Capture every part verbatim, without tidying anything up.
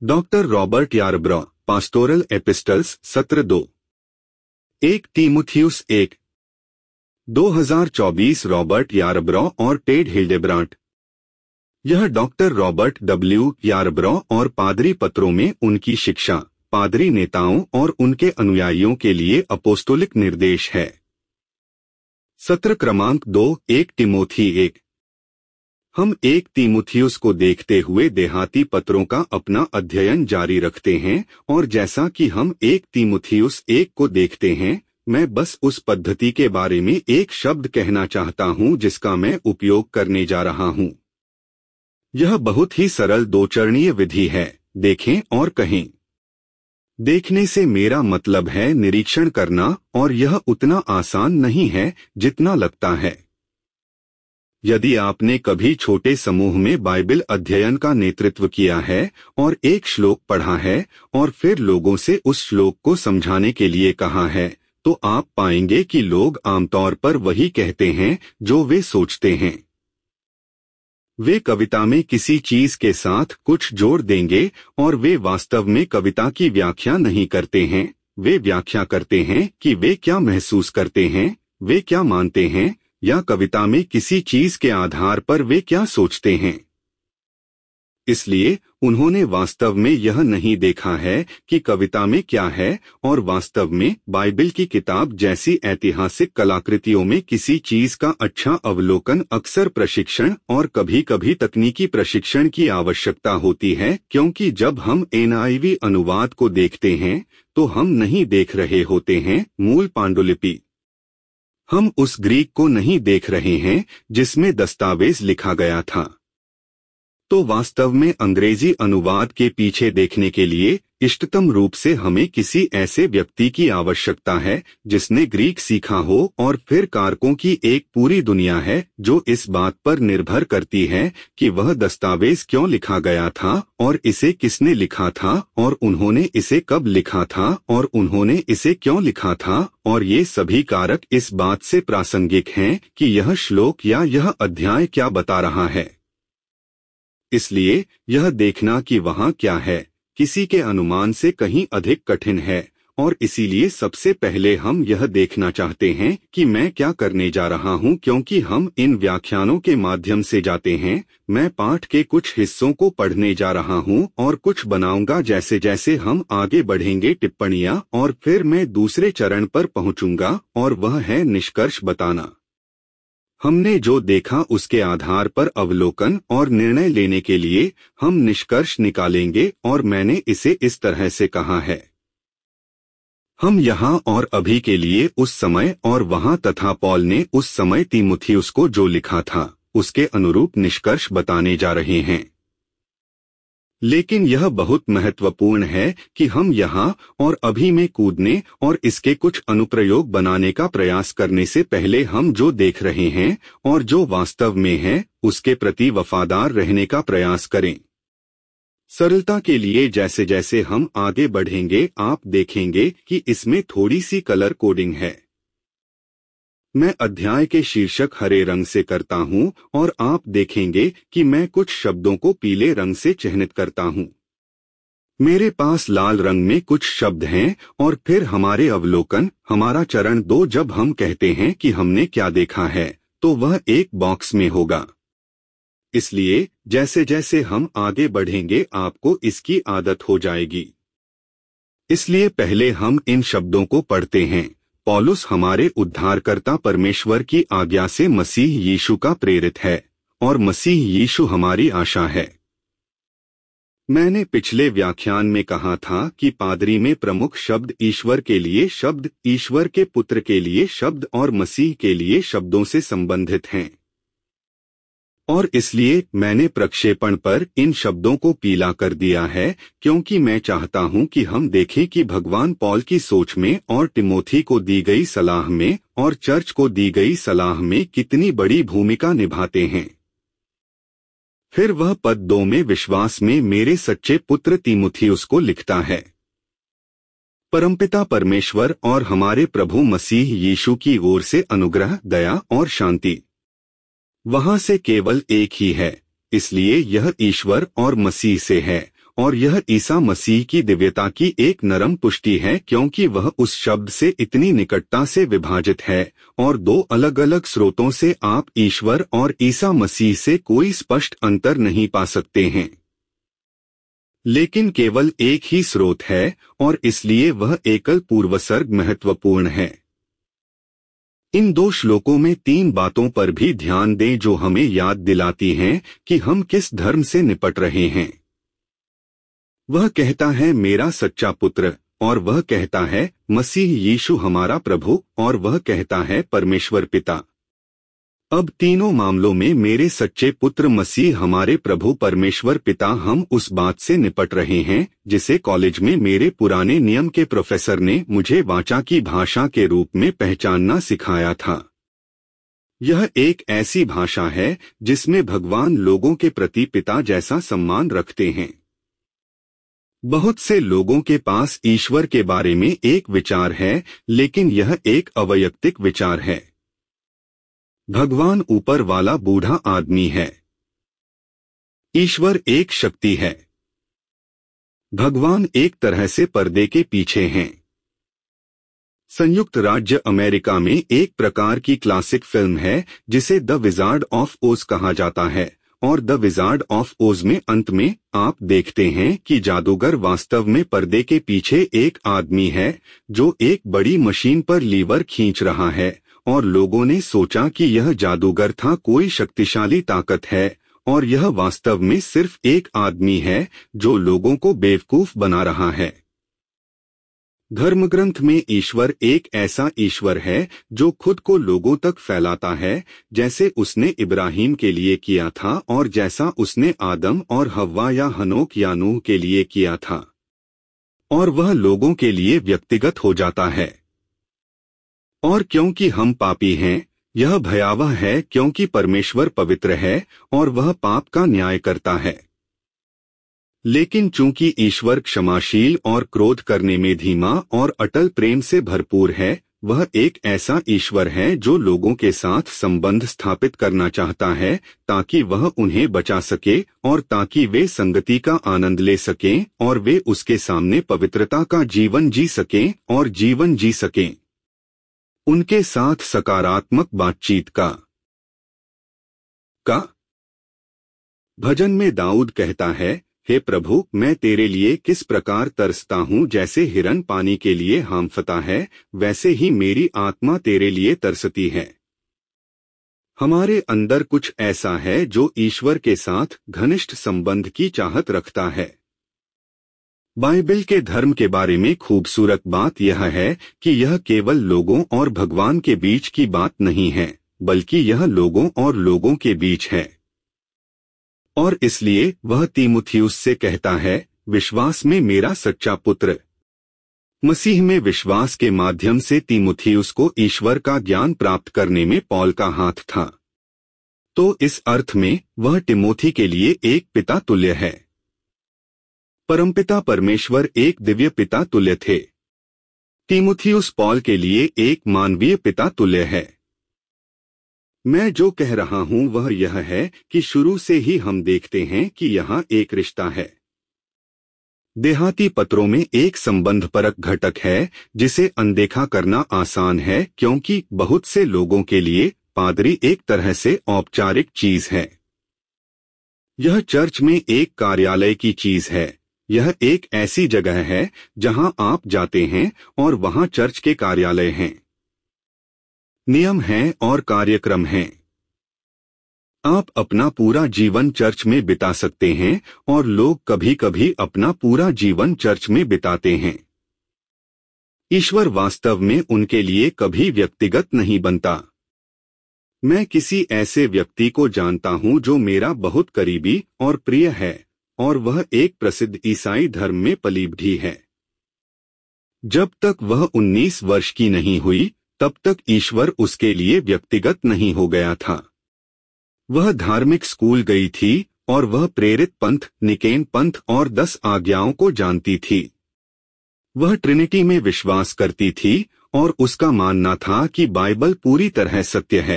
Doctor Robert Yarbrough, pastoral epistles, सत्र दो। एक तीमुथियुस एक। दो हज़ार चौबीस रॉबर्ट यारब्रॉ और टेड हिल्डेब्रांट। यह डॉक्टर रॉबर्ट डब्ल्यू यारब्रॉ और पादरी पत्रों में उनकी शिक्षा, पादरी नेताओं और उनके अनुयायियों के लिए अपोस्तोलिक निर्देश है। सत्र क्रमांक दो, एक तिमोथी एक। हम एक तीमुथियुस को देखते हुए देहाती पत्रों का अपना अध्ययन जारी रखते हैं, और जैसा कि हम एक तीमुथियुस एक को देखते हैं, मैं बस उस पद्धति के बारे में एक शब्द कहना चाहता हूं जिसका मैं उपयोग करने जा रहा हूं। यह बहुत ही सरल दो चरणीय विधि है, देखें और कहें। देखने से मेरा मतलब है निरीक्षण करना, और यह उतना आसान नहीं है जितना लगता है। यदि आपने कभी छोटे समूह में बाइबल अध्ययन का नेतृत्व किया है और एक श्लोक पढ़ा है और फिर लोगों से उस श्लोक को समझाने के लिए कहा है, तो आप पाएंगे कि लोग आमतौर पर वही कहते हैं जो वे सोचते हैं। वे कविता में किसी चीज के साथ कुछ जोड़ देंगे, और वे वास्तव में कविता की व्याख्या नहीं करते हैं। वे व्याख्या करते हैं कि वे क्या महसूस करते हैं, वे क्या मानते हैं, या कविता में किसी चीज के आधार पर वे क्या सोचते हैं। इसलिए उन्होंने वास्तव में यह नहीं देखा है कि कविता में क्या है, और वास्तव में बाइबल की किताब जैसी ऐतिहासिक कलाकृतियों में किसी चीज का अच्छा अवलोकन अक्सर प्रशिक्षण और कभी कभी तकनीकी प्रशिक्षण की आवश्यकता होती है, क्योंकि जब हम एन आई वी अनुवाद को देखते हैं तो हम नहीं देख रहे होते हैं मूल पांडुलिपि। हम उस ग्रीक को नहीं देख रहे हैं जिसमें दस्तावेज लिखा गया था। तो वास्तव में अंग्रेजी अनुवाद के पीछे देखने के लिए इष्टतम रूप से हमें किसी ऐसे व्यक्ति की आवश्यकता है जिसने ग्रीक सीखा हो, और फिर कारकों की एक पूरी दुनिया है जो इस बात पर निर्भर करती है कि वह दस्तावेज क्यों लिखा गया था, और इसे किसने लिखा था, और उन्होंने इसे कब लिखा था, और उन्होंने इसे क्यों लिखा था, और ये सभी कारक इस बात से प्रासंगिक हैं कि यह श्लोक या यह अध्याय क्या बता रहा है। इसलिए यह देखना कि वहाँ क्या है किसी के अनुमान से कहीं अधिक कठिन है, और इसीलिए सबसे पहले हम यह देखना चाहते हैं कि मैं क्या करने जा रहा हूँ, क्योंकि हम इन व्याख्यानों के माध्यम से जाते हैं। मैं पाठ के कुछ हिस्सों को पढ़ने जा रहा हूँ और कुछ बनाऊंगा जैसे जैसे हम आगे बढ़ेंगे टिप्पणियाँ, और फिर मैं दूसरे चरण पर पहुँचूंगा, और वह है निष्कर्ष बताना। हमने जो देखा उसके आधार पर अवलोकन और निर्णय लेने के लिए हम निष्कर्ष निकालेंगे, और मैंने इसे इस तरह से कहा है। हम यहाँ और अभी के लिए उस समय और वहाँ तथा पौल ने उस समय तीमुथियुस को जो लिखा था उसके अनुरूप निष्कर्ष बताने जा रहे हैं। लेकिन यह बहुत महत्वपूर्ण है कि हम यहाँ और अभी में कूदने और इसके कुछ अनुप्रयोग बनाने का प्रयास करने से पहले हम जो देख रहे हैं और जो वास्तव में है उसके प्रति वफादार रहने का प्रयास करें। सरलता के लिए जैसे जैसे हम आगे बढ़ेंगे आप देखेंगे कि इसमें थोड़ी सी कलर कोडिंग है। मैं अध्याय के शीर्षक हरे रंग से करता हूं, और आप देखेंगे कि मैं कुछ शब्दों को पीले रंग से चिह्नित करता हूं। मेरे पास लाल रंग में कुछ शब्द हैं, और फिर हमारे अवलोकन, हमारा चरण दो, जब हम कहते हैं कि हमने क्या देखा है, तो वह एक बॉक्स में होगा। इसलिए जैसे जैसे हम आगे बढ़ेंगे आपको इसकी आदत हो जाएगी। इसलिए पहले हम इन शब्दों को पढ़ते हैं। पौलुस हमारे उद्धारकर्ता परमेश्वर की आज्ञा से मसीह यीशु का प्रेरित है, और मसीह यीशु हमारी आशा है। मैंने पिछले व्याख्यान में कहा था कि पादरी में प्रमुख शब्द ईश्वर के लिए शब्द, ईश्वर के पुत्र के लिए शब्द और मसीह के लिए शब्दों से संबंधित हैं। और इसलिए मैंने प्रक्षेपण पर इन शब्दों को पीला कर दिया है, क्योंकि मैं चाहता हूं कि हम देखें कि भगवान पौल की सोच में और तिमोथी को दी गई सलाह में और चर्च को दी गई सलाह में कितनी बड़ी भूमिका निभाते हैं। फिर वह पद दो में विश्वास में मेरे सच्चे पुत्र तीमुथियुस को लिखता है। परमपिता परमेश्वर और हमारे प्रभु मसीह यीशु की ओर से अनुग्रह, दया और शांति वहां से केवल एक ही है, इसलिए यह ईश्वर और मसीह से है, और यह ईसा मसीह की दिव्यता की एक नरम पुष्टि है, क्योंकि वह उस शब्द से इतनी निकटता से विभाजित है और दो अलग अलग स्रोतों से आप ईश्वर और ईसा मसीह से कोई स्पष्ट अंतर नहीं पा सकते हैं, लेकिन केवल एक ही स्रोत है और इसलिए वह एकल पूर्वसर्ग महत्वपूर्ण है। इन दो श्लोकों में तीन बातों पर भी ध्यान दें जो हमें याद दिलाती हैं कि हम किस धर्म से निपट रहे हैं। वह कहता है मेरा सच्चा पुत्र, और वह कहता है मसीह यीशु हमारा प्रभु, और वह कहता है परमेश्वर पिता। अब तीनों मामलों में मेरे सच्चे पुत्र मसीह हमारे प्रभु परमेश्वर पिता, हम उस बात से निपट रहे हैं जिसे कॉलेज में मेरे पुराने नियम के प्रोफेसर ने मुझे वाचा की भाषा के रूप में पहचानना सिखाया था। यह एक ऐसी भाषा है जिसमें भगवान लोगों के प्रति पिता जैसा सम्मान रखते हैं। बहुत से लोगों के पास ईश्वर के बारे में एक विचार है, लेकिन यह एक अवैयक्तिक विचार है। भगवान ऊपर वाला बूढ़ा आदमी है। ईश्वर एक शक्ति है। भगवान एक तरह से पर्दे के पीछे हैं। संयुक्त राज्य अमेरिका में एक प्रकार की क्लासिक फिल्म है जिसे द विजार्ड ऑफ ओज कहा जाता है, और द विजार्ड ऑफ ओज में अंत में आप देखते हैं कि जादूगर वास्तव में पर्दे के पीछे एक आदमी है जो एक बड़ी मशीन पर लीवर खींच रहा है, और लोगों ने सोचा कि यह जादूगर था, कोई शक्तिशाली ताकत है, और यह वास्तव में सिर्फ एक आदमी है जो लोगों को बेवकूफ बना रहा है। धर्मग्रंथ में ईश्वर एक ऐसा ईश्वर है जो खुद को लोगों तक फैलाता है, जैसे उसने इब्राहिम के लिए किया था और जैसा उसने आदम और हव्वा या हनोक या नूह के लिए किया था, और वह लोगों के लिए व्यक्तिगत हो जाता है। और क्योंकि हम पापी हैं, यह भयावह है क्योंकि परमेश्वर पवित्र है और वह पाप का न्याय करता है। लेकिन चूंकि ईश्वर क्षमाशील और क्रोध करने में धीमा और अटल प्रेम से भरपूर है, वह एक ऐसा ईश्वर है जो लोगों के साथ संबंध स्थापित करना चाहता है ताकि वह उन्हें बचा सके और ताकि वे संगति का आनंद ले सकें और वे उसके सामने पवित्रता का जीवन जी सकें और जीवन जी सकें। उनके साथ सकारात्मक बातचीत का का भजन में दाऊद कहता है, हे प्रभु, मैं तेरे लिए किस प्रकार तरसता हूँ, जैसे हिरन पानी के लिए हांफता है, वैसे ही मेरी आत्मा तेरे लिए तरसती है। हमारे अंदर कुछ ऐसा है जो ईश्वर के साथ घनिष्ठ संबंध की चाहत रखता है। बाइबल के धर्म के बारे में खूबसूरत बात यह है कि यह केवल लोगों और भगवान के बीच की बात नहीं है, बल्कि यह लोगों और लोगों के बीच है। और इसलिए वह तीमुथियुस से कहता है, विश्वास में मेरा सच्चा पुत्र। मसीह में विश्वास के माध्यम से तीमुथियुस को ईश्वर का ज्ञान प्राप्त करने में पौल का हाथ था। तो इस अर्थ में वह तिमोथी के लिए एक पिता तुल्य है। परमपिता परमेश्वर एक दिव्य पिता तुल्य थे। तीमुथियुस पौल के लिए एक मानवीय पिता तुल्य है। मैं जो कह रहा हूं वह यह है कि शुरू से ही हम देखते हैं कि यहाँ एक रिश्ता है। देहाती पत्रों में एक संबंधपरक घटक है जिसे अनदेखा करना आसान है, क्योंकि बहुत से लोगों के लिए पादरी एक तरह से औपचारिक चीज है। यह चर्च में एक कार्यालय की चीज है। यह एक ऐसी जगह है जहां आप जाते हैं और वहां चर्च के कार्यालय हैं, नियम हैं और कार्यक्रम हैं। आप अपना पूरा जीवन चर्च में बिता सकते हैं और लोग कभी कभी अपना पूरा जीवन चर्च में बिताते हैं। ईश्वर वास्तव में उनके लिए कभी व्यक्तिगत नहीं बनता। मैं किसी ऐसे व्यक्ति को जानता हूं जो मेरा बहुत करीबी और प्रिय है, और वह एक प्रसिद्ध ईसाई धर्म में पली बढ़ी है। जब तक वह उन्नीस वर्ष की नहीं हुई, तब तक ईश्वर उसके लिए व्यक्तिगत नहीं हो गया था। वह धार्मिक स्कूल गई थी और वह प्रेरित पंथ, निकेन पंथ और दस आज्ञाओं को जानती थी। वह ट्रिनिटी में विश्वास करती थी और उसका मानना था कि बाइबल पूरी तरह सत्य है।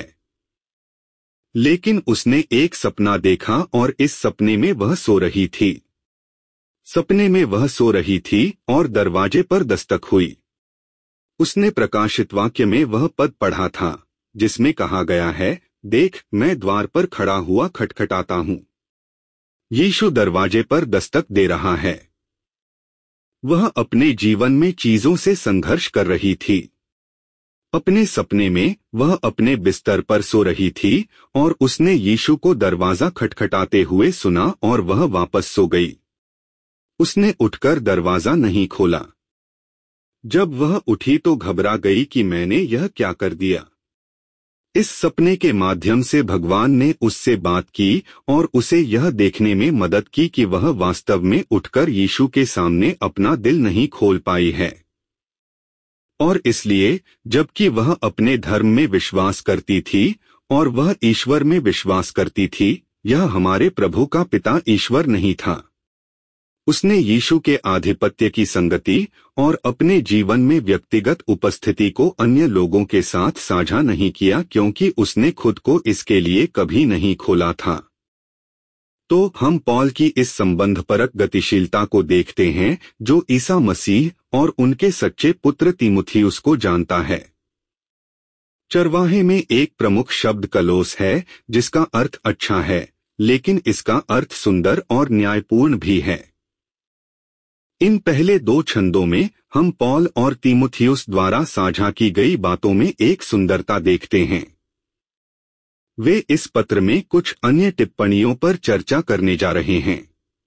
लेकिन उसने एक सपना देखा और इस सपने में वह सो रही थी। सपने में वह सो रही थी और दरवाजे पर दस्तक हुई। उसने प्रकाशित वाक्य में वह पद पढ़ा था जिसमें कहा गया है, देख मैं द्वार पर खड़ा हुआ खटखटाता हूँ। यीशु दरवाजे पर दस्तक दे रहा है। वह अपने जीवन में चीजों से संघर्ष कर रही थी। अपने सपने में वह अपने बिस्तर पर सो रही थी और उसने यीशु को दरवाजा खटखटाते हुए सुना और वह वापस सो गई। उसने उठकर दरवाजा नहीं खोला। जब वह उठी तो घबरा गई कि मैंने यह क्या कर दिया। इस सपने के माध्यम से भगवान ने उससे बात की और उसे यह देखने में मदद की कि वह वास्तव में उठकर यीशु के सामने अपना दिल नहीं खोल पाई है। और इसलिए जबकि वह अपने धर्म में विश्वास करती थी और वह ईश्वर में विश्वास करती थी, यह हमारे प्रभु का पिता ईश्वर नहीं था। उसने यीशु के आधिपत्य की संगति और अपने जीवन में व्यक्तिगत उपस्थिति को अन्य लोगों के साथ साझा नहीं किया क्योंकि उसने खुद को इसके लिए कभी नहीं खोला था। तो हम पौल की इस संबंधपरक गतिशीलता को देखते हैं जो ईसा मसीह और उनके सच्चे पुत्र तीमुथियुस को जानता है। चरवाहे में एक प्रमुख शब्द कलोस है जिसका अर्थ अच्छा है, लेकिन इसका अर्थ सुंदर और न्यायपूर्ण भी है। इन पहले दो छंदों में हम पौल और तीमुथियुस द्वारा साझा की गई बातों में एक सुंदरता देखते हैं। वे इस पत्र में कुछ अन्य टिप्पणियों पर चर्चा करने जा रहे हैं।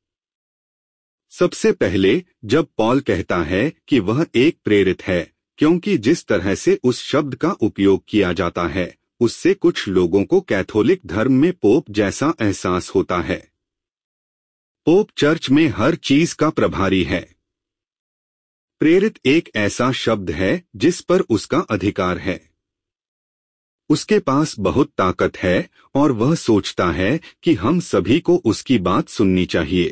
सबसे पहले जब पौल कहता है कि वह एक प्रेरित है, क्योंकि जिस तरह से उस शब्द का उपयोग किया जाता है उससे कुछ लोगों को कैथोलिक धर्म में पोप जैसा एहसास होता है। पोप चर्च में हर चीज का प्रभारी है। प्रेरित एक ऐसा शब्द है जिस पर उसका अधिकार है। उसके पास बहुत ताकत है और वह सोचता है कि हम सभी को उसकी बात सुननी चाहिए।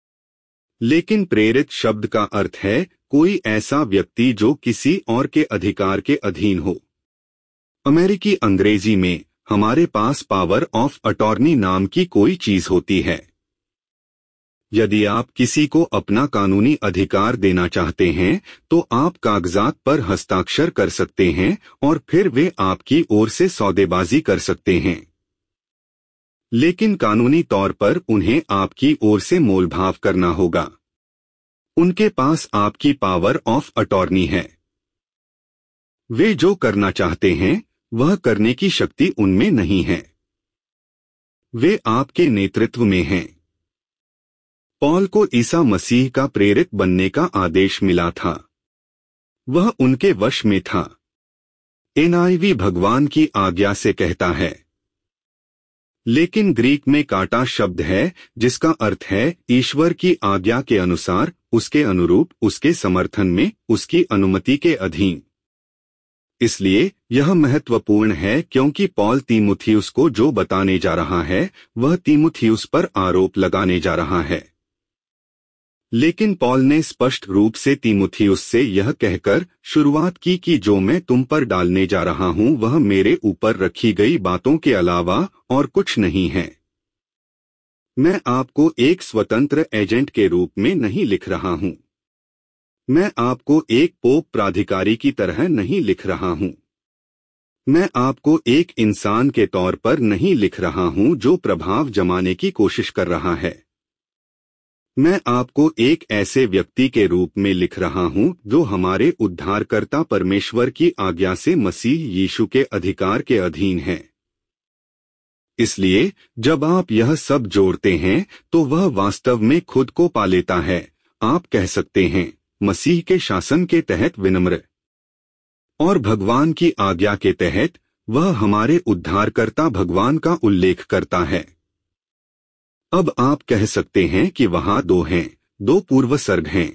लेकिन प्रेरित शब्द का अर्थ है कोई ऐसा व्यक्ति जो किसी और के अधिकार के अधीन हो। अमेरिकी अंग्रेजी में हमारे पास पावर ऑफ अटॉर्नी नाम की कोई चीज होती है। यदि आप किसी को अपना कानूनी अधिकार देना चाहते हैं तो आप कागजात पर हस्ताक्षर कर सकते हैं और फिर वे आपकी ओर से सौदेबाजी कर सकते हैं। लेकिन कानूनी तौर पर उन्हें आपकी ओर से मोलभाव करना होगा। उनके पास आपकी पावर ऑफ अटॉर्नी है। वे जो करना चाहते हैं वह करने की शक्ति उनमें नहीं है। वे आपके नेतृत्व में हैं। पौल को ईसा मसीह का प्रेरित बनने का आदेश मिला था। वह उनके वश में था। एनआईवी भगवान की आज्ञा से कहता है, लेकिन ग्रीक में काटा शब्द है जिसका अर्थ है ईश्वर की आज्ञा के अनुसार, उसके अनुरूप, उसके समर्थन में, उसकी अनुमति के अधीन। इसलिए यह महत्वपूर्ण है क्योंकि पौल तीमुथियुस को जो बताने जा रहा है वह तीमुथियुस पर आरोप लगाने जा रहा है। लेकिन पौल ने स्पष्ट रूप से तीमुथियुस से यह कहकर शुरुआत की कि जो मैं तुम पर डालने जा रहा हूं वह मेरे ऊपर रखी गई बातों के अलावा और कुछ नहीं है। मैं आपको एक स्वतंत्र एजेंट के रूप में नहीं लिख रहा हूं। मैं आपको एक पोप प्राधिकारी की तरह नहीं लिख रहा हूं। मैं आपको एक इंसान के तौर पर नहीं लिख रहा हूं जो प्रभाव जमाने की कोशिश कर रहा है। मैं आपको एक ऐसे व्यक्ति के रूप में लिख रहा हूं जो हमारे उद्धारकर्ता परमेश्वर की आज्ञा से मसीह यीशु के अधिकार के अधीन है। इसलिए जब आप यह सब जोड़ते हैं तो वह वास्तव में खुद को पा लेता है। आप कह सकते हैं मसीह के शासन के तहत विनम्र और भगवान की आज्ञा के तहत वह हमारे उद्धारकर्ता भगवान का उल्लेख करता है। अब आप कह सकते हैं कि वहां दो हैं, दो पूर्वसर्ग हैं।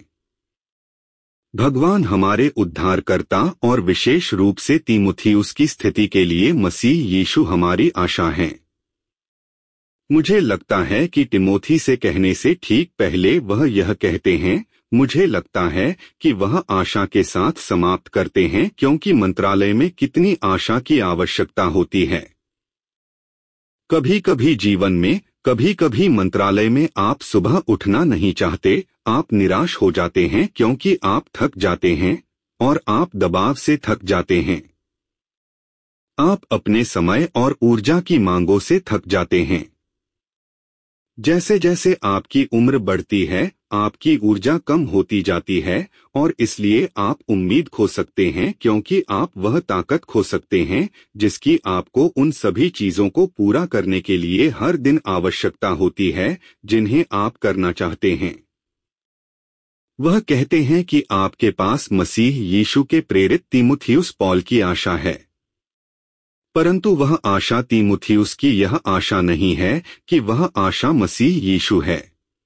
भगवान हमारे उद्धारकर्ता और विशेष रूप से तीमुथियुस की स्थिति के लिए मसीह यीशु हमारी आशा है। मुझे लगता है कि तिमोथी से कहने से ठीक पहले वह यह कहते हैं, मुझे लगता है कि वह आशा के साथ समाप्त करते हैं क्योंकि मंत्रालय में कितनी आशा की आवश्यकता होती है। कभी कभी जीवन में कभी कभी मंत्रालय में आप सुबह उठना नहीं चाहते, आप निराश हो जाते हैं क्योंकि आप थक जाते हैं और आप दबाव से थक जाते हैं। आप अपने समय और ऊर्जा की मांगों से थक जाते हैं। जैसे जैसे आपकी उम्र बढ़ती है, आपकी ऊर्जा कम होती जाती है और इसलिए आप उम्मीद खो सकते हैं क्योंकि आप वह ताकत खो सकते हैं जिसकी आपको उन सभी चीजों को पूरा करने के लिए हर दिन आवश्यकता होती है जिन्हें आप करना चाहते हैं। वह कहते हैं कि आपके पास मसीह यीशु के प्रेरित तीमुथियुस पॉल की आशा है, परंतु वह आशा तीमुथियुस की यह आशा नहीं है कि वह आशा मसीह यीशु है।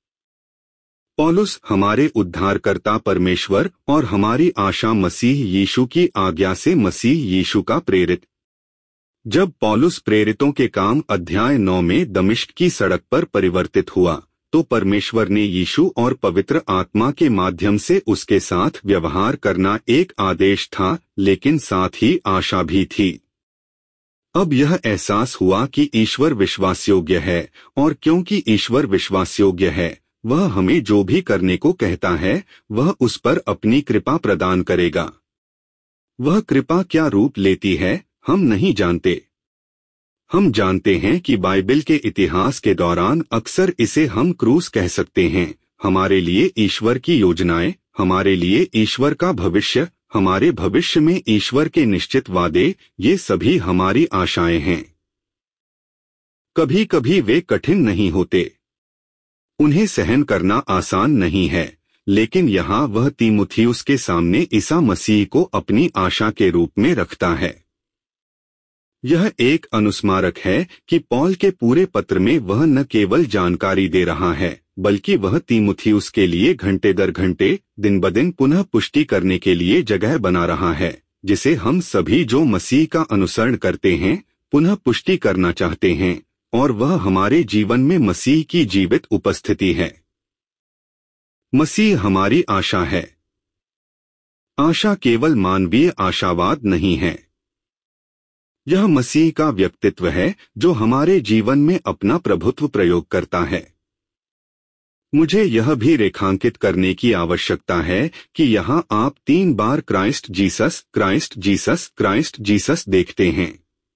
पौलुस हमारे उद्धारकर्ता परमेश्वर और हमारी आशा मसीह यीशु की आज्ञा से मसीह यीशु का प्रेरित। जब पौलुस प्रेरितों के काम अध्याय नौ में दमिश्क की सड़क पर परिवर्तित हुआ, तो परमेश्वर ने यीशु और पवित्र आत्मा के माध्यम से उसके साथ व्यवहार करना एक आदेश था, लेकिन साथ ही आशा भी थी। अब यह एहसास हुआ कि ईश्वर विश्वासयोग्य है, और क्योंकि ईश्वर विश्वासयोग्य है, वह हमें जो भी करने को कहता है वह उस पर अपनी कृपा प्रदान करेगा। वह कृपा क्या रूप लेती है हम नहीं जानते। हम जानते हैं कि बाइबल के इतिहास के दौरान अक्सर इसे हम क्रूस कह सकते हैं। हमारे लिए ईश्वर की योजनाएं, हमारे लिए ईश्वर का भविष्य, हमारे भविष्य में ईश्वर के निश्चित वादे, ये सभी हमारी आशाएं हैं। कभी कभी वे कठिन नहीं होते, उन्हें सहन करना आसान नहीं है, लेकिन यहाँ वह तीमुथियुस के सामने ईसा मसीह को अपनी आशा के रूप में रखता है। यह एक अनुस्मारक है कि पौल के पूरे पत्र में वह न केवल जानकारी दे रहा है, बल्कि वह तीमुथियुस के लिए घंटे दर घंटे, दिन ब दिन पुनः पुष्टि करने के लिए जगह बना रहा है, जिसे हम सभी जो मसीह का अनुसरण करते हैं पुनः पुष्टि करना चाहते हैं, और वह हमारे जीवन में मसीह की जीवित उपस्थिति है। मसीह हमारी आशा है। आशा केवल मानवीय आशावाद नहीं है, यह मसीह का व्यक्तित्व है जो हमारे जीवन में अपना प्रभुत्व प्रयोग करता है। मुझे यह भी रेखांकित करने की आवश्यकता है कि यहाँ आप तीन बार Christ Jesus, Christ Jesus, Christ Jesus देखते हैं।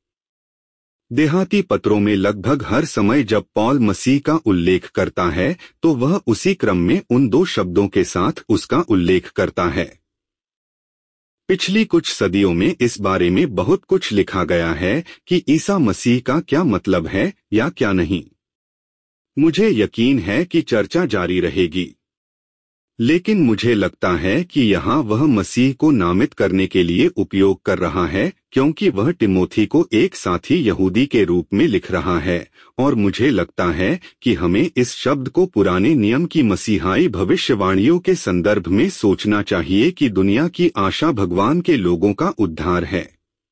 देहाती पत्रों में लगभग हर समय जब पौल मसीह का उल्लेख करता है तो वह उसी क्रम में उन दो शब्दों के साथ उसका उल्लेख करता है। पिछली कुछ सदियों में इस बारे में बहुत कुछ लिखा गया है कि ईसा मसीह का क्या मतलब है या क्या नहीं। मुझे यकीन है कि चर्चा जारी रहेगी, लेकिन मुझे लगता है कि यहाँ वह मसीह को नामित करने के लिए उपयोग कर रहा है, क्योंकि वह तिमोथी को एक साथी यहूदी के रूप में लिख रहा है, और मुझे लगता है कि हमें इस शब्द को पुराने नियम की मसीहाई भविष्यवाणियों के संदर्भ में सोचना चाहिए कि दुनिया की आशा भगवान के लोगों का उद्धार है।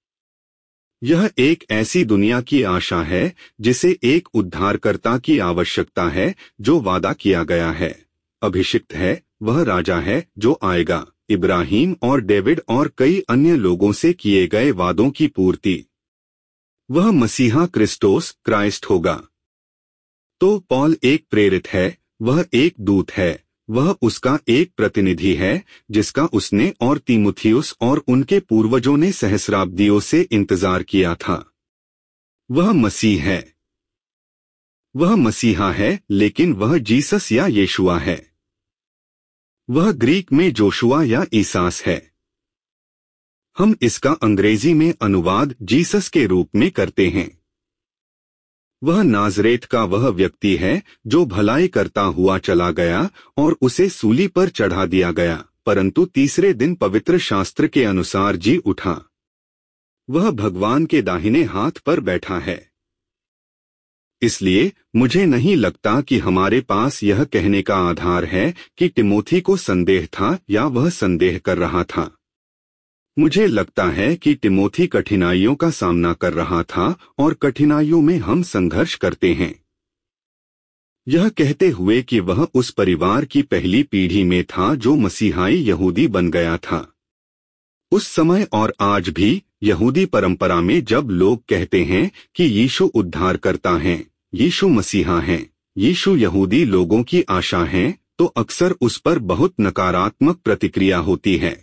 यह एक ऐसी दुनिया की आशा है जिसे एक उद्धारकर्ता की आवश्यकता है जो वादा किया गया है, अभिषिक्त है, वह राजा है जो आएगा, इब्राहिम और डेविड और कई अन्य लोगों से किए गए वादों की पूर्ति। वह मसीहा क्रिस्टोस, क्राइस्ट होगा। तो पौल एक प्रेरित है, वह एक दूत है, वह उसका एक प्रतिनिधि है जिसका उसने और तीमुथियुस और उनके पूर्वजों ने सहस्राब्दियों से इंतजार किया था। वह मसीह है। वह मसीहा है, लेकिन वह जीसस या यीशुआ है। वह ग्रीक में जोशुआ या ईसास है। हम इसका अंग्रेजी में अनुवाद जीसस के रूप में करते हैं। वह नाजरेत का वह व्यक्ति है जो भलाई करता हुआ चला गया और उसे सूली पर चढ़ा दिया गया, परंतु तीसरे दिन पवित्र शास्त्र के अनुसार जी उठा। वह भगवान के दाहिने हाथ पर बैठा है। इसलिए मुझे नहीं लगता कि हमारे पास यह कहने का आधार है कि तिमोथी को संदेह था या वह संदेह कर रहा था। मुझे लगता है कि तिमोथी कठिनाइयों का सामना कर रहा था और कठिनाइयों में हम संघर्ष करते हैं। यह कहते हुए कि वह उस परिवार की पहली पीढ़ी में था जो मसीहाई यहूदी बन गया था। उस समय और आज भी यहूदी परंपरा में जब लोग कहते हैं कि यीशु उद्धार करता है यीशु मसीहा हैं, यीशु यहूदी लोगों की आशा हैं, तो अक्सर उस पर बहुत नकारात्मक प्रतिक्रिया होती है।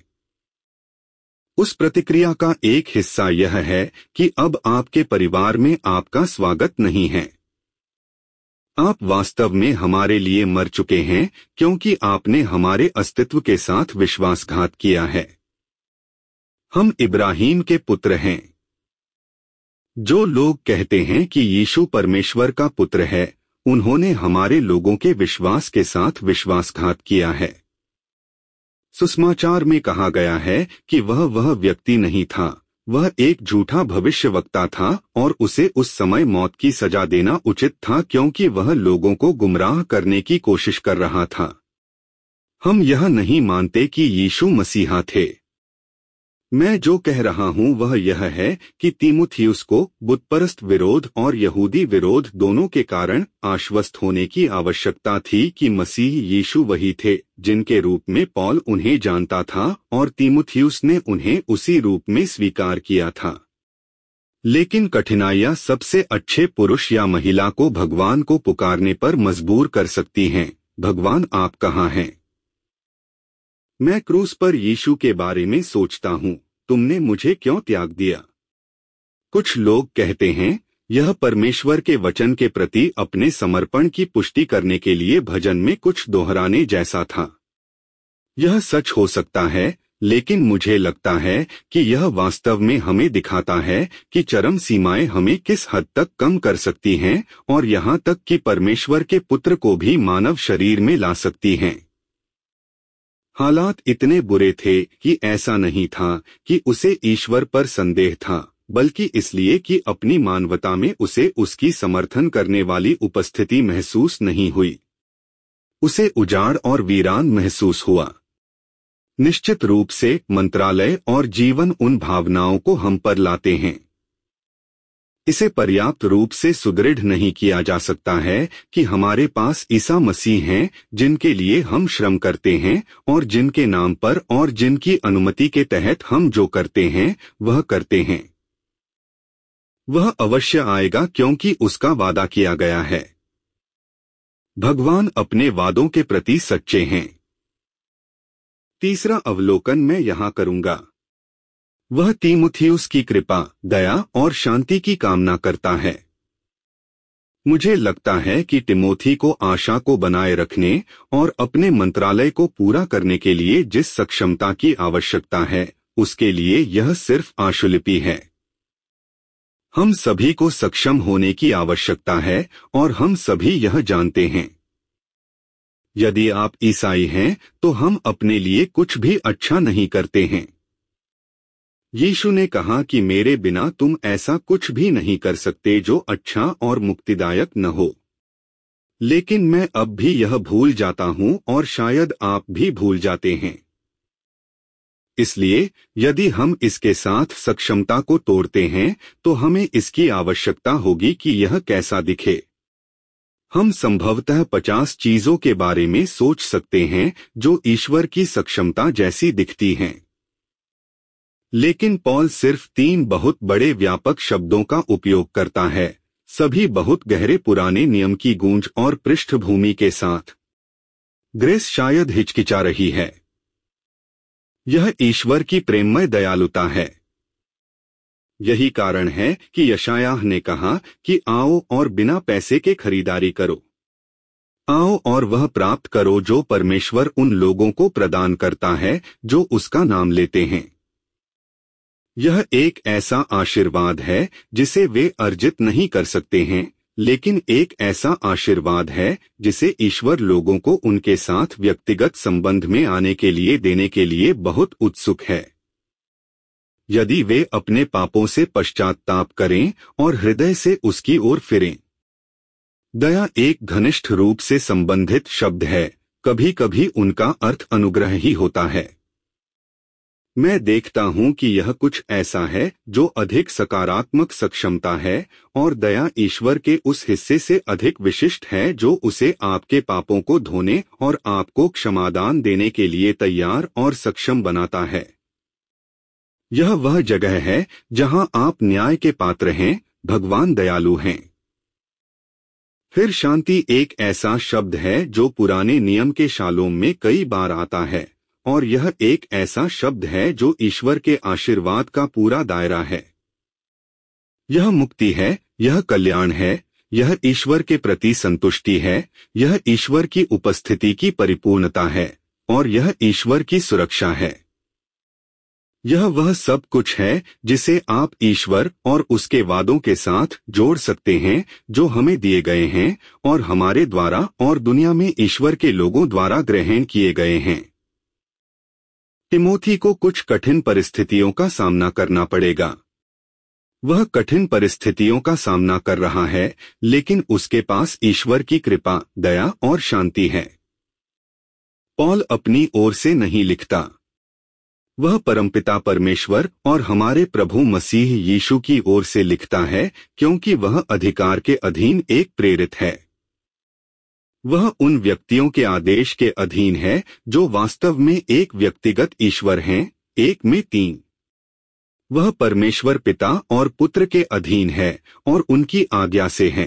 उस प्रतिक्रिया का एक हिस्सा यह है कि अब आपके परिवार में आपका स्वागत नहीं है। आप वास्तव में हमारे लिए मर चुके हैं क्योंकि आपने हमारे अस्तित्व के साथ विश्वासघात किया है। हम इब्राहिम के पुत्र हैं। जो लोग कहते हैं कि यीशु परमेश्वर का पुत्र है, उन्होंने हमारे लोगों के विश्वास के साथ विश्वासघात किया है। सुसमाचार में कहा गया है कि वह वह व्यक्ति नहीं था, वह एक झूठा भविष्यवक्ता था और उसे उस समय मौत की सजा देना उचित था क्योंकि वह लोगों को गुमराह करने की कोशिश कर रहा था। हम यह नहीं मानते कि यीशु मसीहा थे। मैं जो कह रहा हूं वह यह है कि तीमुथियुस को बुतपरस्त विरोध और यहूदी विरोध दोनों के कारण आश्वस्त होने की आवश्यकता थी कि मसीह यीशु वही थे जिनके रूप में पौल उन्हें जानता था और तीमुथियुस ने उन्हें उसी रूप में स्वीकार किया था। लेकिन कठिनाइयां सबसे अच्छे पुरुष या महिला को भगवान को पुकारने पर मजबूर कर सकती हैं। भगवान आप कहाँ हैं? मैं क्रूस पर यीशु के बारे में सोचता हूँ, तुमने मुझे क्यों त्याग दिया? कुछ लोग कहते हैं यह परमेश्वर के वचन के प्रति अपने समर्पण की पुष्टि करने के लिए भजन में कुछ दोहराने जैसा था। यह सच हो सकता है, लेकिन मुझे लगता है कि यह वास्तव में हमें दिखाता है कि चरम सीमाएं हमें किस हद तक कम कर सकती हैं और यहाँ तक कि परमेश्वर के पुत्र को भी मानव शरीर में ला सकती हैं। हालात इतने बुरे थे कि ऐसा नहीं था कि उसे ईश्वर पर संदेह था, बल्कि इसलिए कि अपनी मानवता में उसे उसकी समर्थन करने वाली उपस्थिति महसूस नहीं हुई। उसे उजाड़ और वीरान महसूस हुआ। निश्चित रूप से मंत्रालय और जीवन उन भावनाओं को हम पर लाते हैं। इसे पर्याप्त रूप से सुदृढ़ नहीं किया जा सकता है कि हमारे पास ईसा मसीह हैं जिनके लिए हम श्रम करते हैं और जिनके नाम पर और जिनकी अनुमति के तहत हम जो करते हैं वह करते हैं। वह अवश्य आएगा क्योंकि उसका वादा किया गया है। भगवान अपने वादों के प्रति सच्चे हैं। तीसरा अवलोकन मैं यहाँ करूँगा। वह तीमुथियुस की कृपा, दया और शांति की कामना करता है। मुझे लगता है कि तिमोथी को आशा को बनाए रखने और अपने मंत्रालय को पूरा करने के लिए जिस सक्षमता की आवश्यकता है, उसके लिए यह सिर्फ आशुलिपि है। हम सभी को सक्षम होने की आवश्यकता है और हम सभी यह जानते हैं। यदि आप ईसाई हैं तो हम अपने लिए कुछ भी अच्छा नहीं करते हैं। यीशु ने कहा कि मेरे बिना तुम ऐसा कुछ भी नहीं कर सकते जो अच्छा और मुक्तिदायक न हो। लेकिन मैं अब भी यह भूल जाता हूं और शायद आप भी भूल जाते हैं। इसलिए यदि हम इसके साथ सक्षमता को तोड़ते हैं तो हमें इसकी आवश्यकता होगी कि यह कैसा दिखे। हम संभवतः पचास चीजों के बारे में सोच सकते हैं जो ईश्वर की सक्षमता जैसी दिखती हैं। लेकिन पौल सिर्फ तीन बहुत बड़े व्यापक शब्दों का उपयोग करता है, सभी बहुत गहरे पुराने नियम की गूंज और पृष्ठभूमि के साथ। ग्रेस शायद हिचकिचा रही है। यह ईश्वर की प्रेममय दयालुता है। यही कारण है कि यशायाह ने कहा कि आओ और बिना पैसे के खरीदारी करो। आओ और वह प्राप्त करो जो परमेश्वर उन लोगों को प्रदान करता है जो उसका नाम लेते हैं। यह एक ऐसा आशीर्वाद है जिसे वे अर्जित नहीं कर सकते हैं, लेकिन एक ऐसा आशीर्वाद है जिसे ईश्वर लोगों को उनके साथ व्यक्तिगत संबंध में आने के लिए देने के लिए बहुत उत्सुक है। यदि वे अपने पापों से पश्चात्ताप करें और हृदय से उसकी ओर फिरें। दया एक घनिष्ठ रूप से संबंधित शब्द है, कभी कभी उनका अर्थ अनुग्रह ही होता है। मैं देखता हूं कि यह कुछ ऐसा है जो अधिक सकारात्मक सक्षमता है और दया ईश्वर के उस हिस्से से अधिक विशिष्ट है जो उसे आपके पापों को धोने और आपको क्षमादान देने के लिए तैयार और सक्षम बनाता है। यह वह जगह है जहां आप न्याय के पात्र हैं, भगवान दयालु हैं। फिर शांति एक ऐसा शब्द है जो पुराने नियम के शालोम में कई बार आता है, और यह एक ऐसा शब्द है जो ईश्वर के आशीर्वाद का पूरा दायरा है। यह मुक्ति है, यह कल्याण है, यह ईश्वर के प्रति संतुष्टि है, यह ईश्वर की उपस्थिति की परिपूर्णता है, और यह ईश्वर की सुरक्षा है। यह वह सब कुछ है जिसे आप ईश्वर और उसके वादों के साथ जोड़ सकते हैं जो हमें दिए गए हैं और हमारे द्वारा और दुनिया में ईश्वर के लोगों द्वारा ग्रहण किए गए हैं। तिमोथी को कुछ कठिन परिस्थितियों का सामना करना पड़ेगा। वह कठिन परिस्थितियों का सामना कर रहा है, लेकिन उसके पास ईश्वर की कृपा, दया और शांति है। पौल अपनी ओर से नहीं लिखता। वह परमपिता परमेश्वर और हमारे प्रभु मसीह यीशु की ओर से लिखता है, क्योंकि वह अधिकार के अधीन एक प्रेरित है। वह उन व्यक्तियों के आदेश के अधीन है जो वास्तव में एक व्यक्तिगत ईश्वर हैं, एक में तीन। वह परमेश्वर पिता और पुत्र के अधीन है और उनकी आज्ञा से है।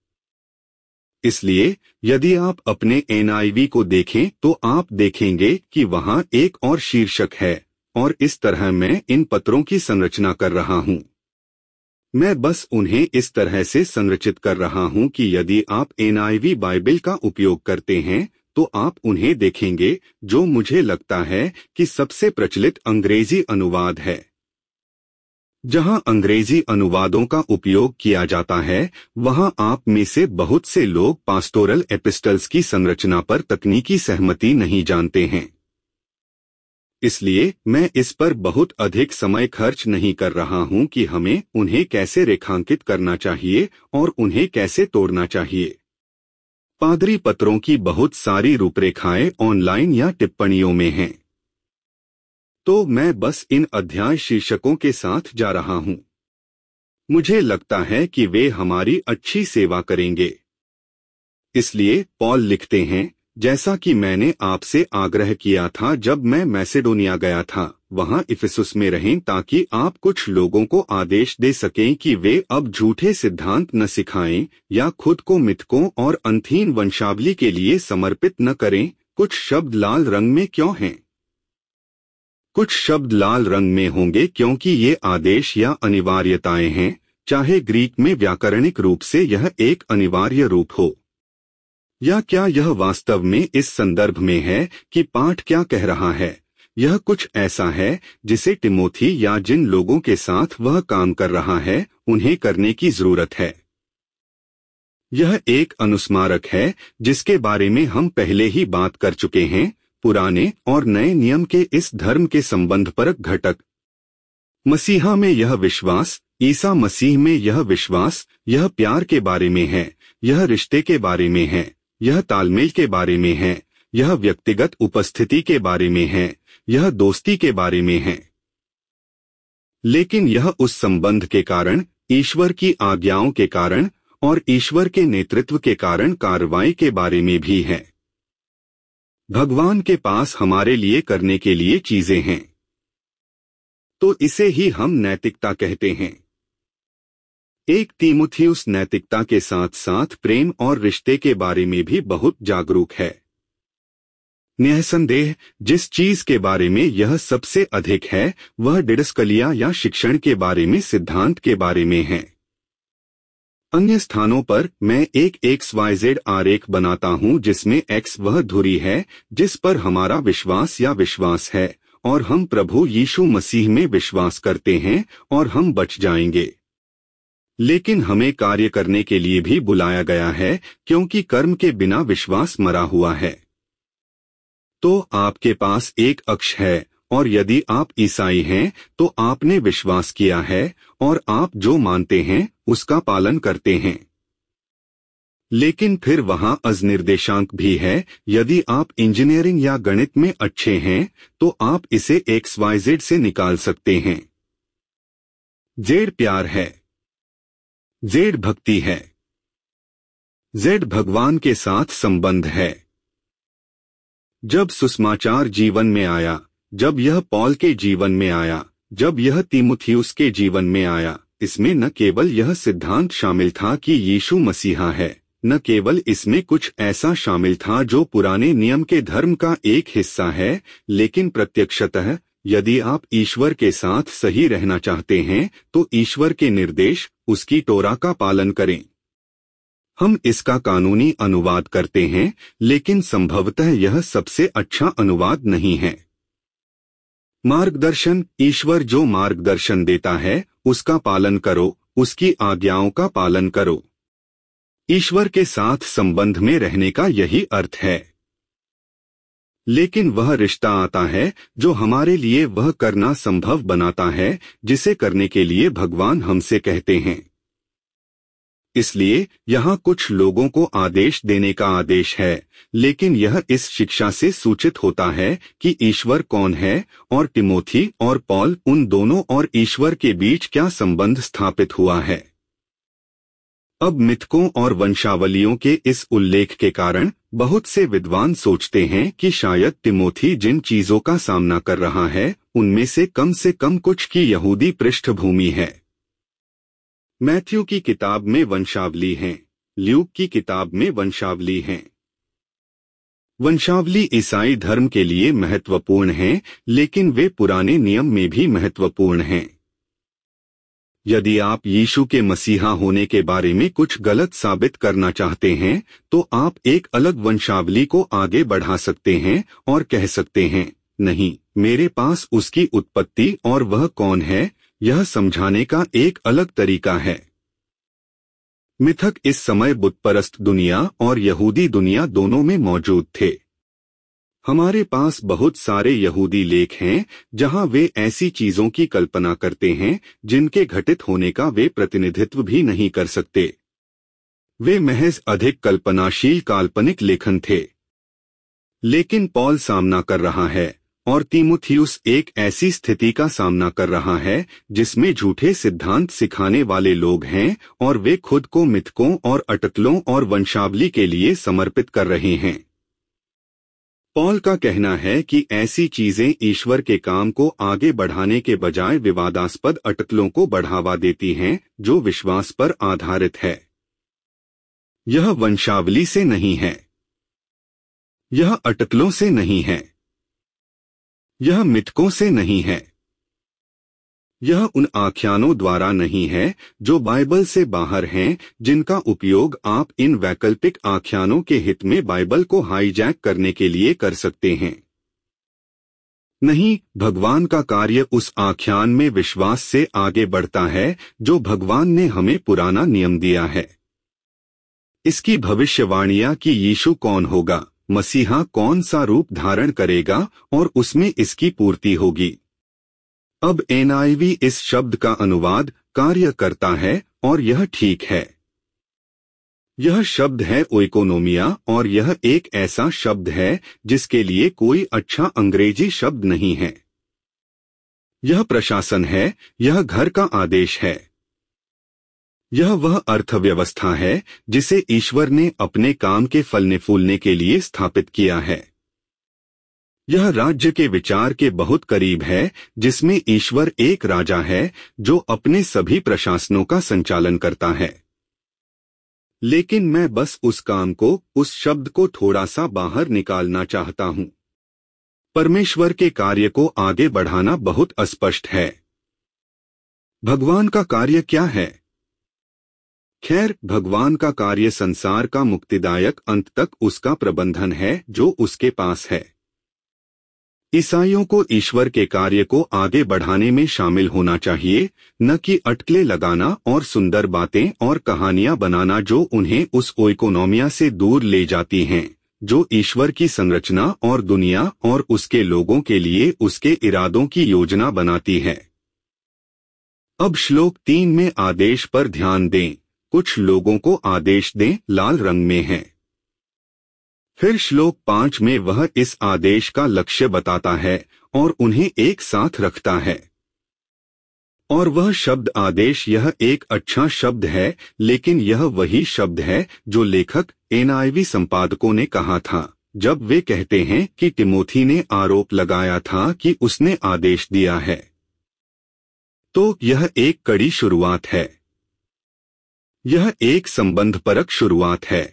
इसलिए यदि आप अपने एन आई वी को देखें तो आप देखेंगे कि वहां एक और शीर्षक है, और इस तरह मैं इन पत्रों की संरचना कर रहा हूं। मैं बस उन्हें इस तरह से संरचित कर रहा हूं कि यदि आप एन आई वी बाइबल का उपयोग करते हैं तो आप उन्हें देखेंगे, जो मुझे लगता है कि सबसे प्रचलित अंग्रेजी अनुवाद है। जहां अंग्रेजी अनुवादों का उपयोग किया जाता है, वहां आप में से बहुत से लोग पास्टोरल एपिस्टल्स की संरचना पर तकनीकी सहमति नहीं जानते हैं। इसलिए मैं इस पर बहुत अधिक समय खर्च नहीं कर रहा हूं कि हमें उन्हें कैसे रेखांकित करना चाहिए और उन्हें कैसे तोड़ना चाहिए। पादरी पत्रों की बहुत सारी रूपरेखाएं ऑनलाइन या टिप्पणियों में हैं, तो मैं बस इन अध्याय शीर्षकों के साथ जा रहा हूं। मुझे लगता है कि वे हमारी अच्छी सेवा करेंगे। इसलिए पौल लिखते हैं, जैसा कि मैंने आपसे आग्रह किया था जब मैं मैसेडोनिया गया था, वहां इफिसुस में रहें ताकि आप कुछ लोगों को आदेश दे सकें कि वे अब झूठे सिद्धांत न सिखाएं या खुद को मिथकों और अंतहीन वंशावली के लिए समर्पित न करें। कुछ शब्द लाल रंग में क्यों हैं? कुछ शब्द लाल रंग में होंगे क्योंकि ये आदेश या अनिवार्यताएं हैं, चाहे ग्रीक में व्याकरणिक रूप से यह एक अनिवार्य रूप हो, या क्या यह वास्तव में इस संदर्भ में है कि पाठ क्या कह रहा है। यह कुछ ऐसा है जिसे तिमोथी या जिन लोगों के साथ वह काम कर रहा है उन्हें करने की जरूरत है। यह एक अनुस्मारक है जिसके बारे में हम पहले ही बात कर चुके हैं, पुराने और नए नियम के इस धर्म के संबंधपरक घटक। मसीहा में यह विश्वास, ईसा मसीह में यह विश्वास, यह प्यार के बारे में है, यह रिश्ते के बारे में है, यह तालमेल के बारे में है, यह व्यक्तिगत उपस्थिति के बारे में है, यह दोस्ती के बारे में है। लेकिन यह उस संबंध के कारण, ईश्वर की आज्ञाओं के कारण और ईश्वर के नेतृत्व के कारण कार्रवाई के बारे में भी है। भगवान के पास हमारे लिए करने के लिए चीजें हैं, तो इसे ही हम नैतिकता कहते हैं। एक तीमुथियुस नैतिकता के साथ साथ प्रेम और रिश्ते के बारे में भी बहुत जागरूक है। निःसंदेह जिस चीज के बारे में यह सबसे अधिक है वह डिडस्कलिया या शिक्षण के बारे में, सिद्धांत के बारे में है। अन्य स्थानों पर मैं एक एक्स वाई जेड आरेख बनाता हूं जिसमें एक्स वह धुरी है जिस पर हमारा विश्वास या विश्वास है, और हम प्रभु यीशु मसीह में विश्वास करते हैं और हम बच जाएंगे। लेकिन हमें कार्य करने के लिए भी बुलाया गया है, क्योंकि कर्म के बिना विश्वास मरा हुआ है। तो आपके पास एक अक्ष है, और यदि आप ईसाई हैं तो आपने विश्वास किया है और आप जो मानते हैं उसका पालन करते हैं। लेकिन फिर वहां अजनिर्देशांक भी है। यदि आप इंजीनियरिंग या गणित में अच्छे हैं तो आप इसे एक्स वाई जेड से निकाल सकते हैं। जेड प्यार है, जेड भक्ति है, जेड भगवान के साथ संबंध है। जब सुसमाचार जीवन में आया, जब यह पौल के जीवन में आया, जब यह तीमुथियुस के जीवन में आया, इसमें न केवल यह सिद्धांत शामिल था कि यीशु मसीहा है, न केवल इसमें कुछ ऐसा शामिल था जो पुराने नियम के धर्म का एक हिस्सा है, लेकिन प्रत्यक्षतः यदि आप ईश्वर के साथ सही रहना चाहते हैं तो ईश्वर के निर्देश, उसकी टोरा का पालन करें। हम इसका कानूनी अनुवाद करते हैं, लेकिन संभवतः यह सबसे अच्छा अनुवाद नहीं है। मार्गदर्शन, ईश्वर जो मार्गदर्शन देता है उसका पालन करो, उसकी आज्ञाओं का पालन करो। ईश्वर के साथ संबंध में रहने का यही अर्थ है। लेकिन वह रिश्ता आता है जो हमारे लिए वह करना संभव बनाता है जिसे करने के लिए भगवान हमसे कहते हैं। इसलिए यहाँ कुछ लोगों को आदेश देने का आदेश है, लेकिन यह इस शिक्षा से सूचित होता है कि ईश्वर कौन है और तिमोथी और पॉल उन दोनों और ईश्वर के बीच क्या संबंध स्थापित हुआ है। अब मिथकों और वंशावलियों के इस उल्लेख के कारण बहुत से विद्वान सोचते हैं कि शायद तिमोथी जिन चीजों का सामना कर रहा है उनमें से कम से कम कुछ की यहूदी पृष्ठभूमि है। मैथ्यू की किताब में वंशावली हैं, ल्यूक की किताब में वंशावली हैं। वंशावली ईसाई धर्म के लिए महत्वपूर्ण हैं, लेकिन वे पुराने नियम में भी महत्वपूर्ण हैं। यदि आप यीशु के मसीहा होने के बारे में कुछ गलत साबित करना चाहते हैं तो आप एक अलग वंशावली को आगे बढ़ा सकते हैं और कह सकते हैं, नहीं, मेरे पास उसकी उत्पत्ति और वह कौन है यह समझाने का एक अलग तरीका है। मिथक इस समय बुतपरस्त दुनिया और यहूदी दुनिया दोनों में मौजूद थे। हमारे पास बहुत सारे यहूदी लेख हैं जहां वे ऐसी चीजों की कल्पना करते हैं जिनके घटित होने का वे प्रतिनिधित्व भी नहीं कर सकते। वे महज अधिक कल्पनाशील काल्पनिक लेखन थे। लेकिन पॉल सामना कर रहा है और तीमुथियुस एक ऐसी स्थिति का सामना कर रहा है जिसमें झूठे सिद्धांत सिखाने वाले लोग हैं और वे खुद को मिथकों और अटकलों और वंशावली के लिए समर्पित कर रहे हैं। पॉल का कहना है कि ऐसी चीजें ईश्वर के काम को आगे बढ़ाने के बजाय विवादास्पद अटकलों को बढ़ावा देती हैं जो विश्वास पर आधारित है। यह वंशावली से नहीं है, यह अटकलों से नहीं है, यह मिथकों से नहीं है, यह उन आख्यानों द्वारा नहीं है जो बाइबल से बाहर हैं, जिनका उपयोग आप इन वैकल्पिक आख्यानों के हित में बाइबल को हाईजैक करने के लिए कर सकते हैं। नहीं, भगवान का कार्य उस आख्यान में विश्वास से आगे बढ़ता है जो भगवान ने हमें पुराना नियम दिया है। इसकी भविष्यवाणियां कि यीशु कौन होगा, मसीहा कौन सा रूप धारण करेगा और उसमें इसकी पूर्ति होगी। अब एन आई वी इस शब्द का अनुवाद कार्य करता है और यह ठीक है। यह शब्द है ओइकोनोमिया और यह एक ऐसा शब्द है जिसके लिए कोई अच्छा अंग्रेजी शब्द नहीं है। यह प्रशासन है, यह घर का आदेश है। यह वह अर्थव्यवस्था है जिसे ईश्वर ने अपने काम के फलने फूलने के लिए स्थापित किया है। यह राज्य के विचार के बहुत करीब है जिसमें ईश्वर एक राजा है जो अपने सभी प्रशासनों का संचालन करता है। लेकिन मैं बस उस काम को, उस शब्द को थोड़ा सा बाहर निकालना चाहता हूं। परमेश्वर के कार्य को आगे बढ़ाना बहुत अस्पष्ट है। भगवान का कार्य क्या है? खैर, भगवान का कार्य संसार का मुक्तिदायक अंत तक उसका प्रबंधन है जो उसके पास है। ईसाइयों को ईश्वर के कार्य को आगे बढ़ाने में शामिल होना चाहिए, न कि अटकलें लगाना और सुंदर बातें और कहानियां बनाना जो उन्हें उस ओइकोनोमिया से दूर ले जाती हैं जो ईश्वर की संरचना और दुनिया और उसके लोगों के लिए उसके इरादों की योजना बनाती है। अब श्लोक तीन में आदेश पर ध्यान दें। कुछ लोगों को आदेश दें लाल रंग में है। फिर श्लोक पांच में वह इस आदेश का लक्ष्य बताता है और उन्हें एक साथ रखता है। और वह शब्द आदेश यह एक अच्छा शब्द है, लेकिन यह वही शब्द है जो लेखक एन आई वी संपादकों ने कहा था जब वे कहते हैं कि तिमोथी ने आरोप लगाया था कि उसने आदेश दिया है। तो यह एक कड़ी शुरुआत है। यह एक संबंधपरक शुरुआत है।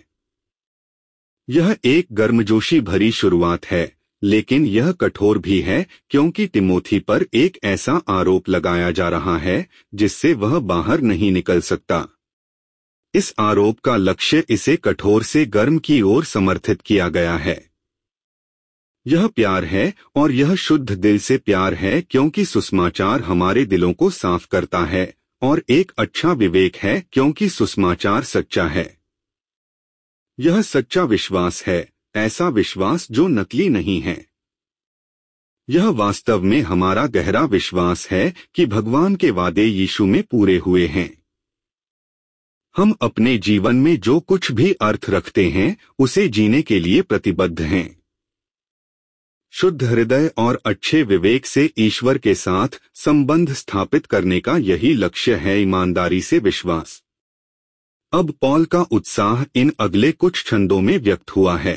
यह एक गर्मजोशी भरी शुरुआत है, लेकिन यह कठोर भी है क्योंकि तिमोथी पर एक ऐसा आरोप लगाया जा रहा है जिससे वह बाहर नहीं निकल सकता। इस आरोप का लक्ष्य इसे कठोर से गर्म की ओर समर्थित किया गया है। यह प्यार है और यह शुद्ध दिल से प्यार है क्योंकि सुसमाचार हमारे दिलों को साफ करता है, और एक अच्छा विवेक है क्योंकि सुसमाचार सच्चा है। यह सच्चा विश्वास है, ऐसा विश्वास जो नकली नहीं है। यह वास्तव में हमारा गहरा विश्वास है कि भगवान के वादे यीशु में पूरे हुए हैं। हम अपने जीवन में जो कुछ भी अर्थ रखते हैं उसे जीने के लिए प्रतिबद्ध हैं। शुद्ध हृदय और अच्छे विवेक से ईश्वर के साथ संबंध स्थापित करने का यही लक्ष्य है, ईमानदारी से विश्वास। अब पौल का उत्साह इन अगले कुछ छंदों में व्यक्त हुआ है।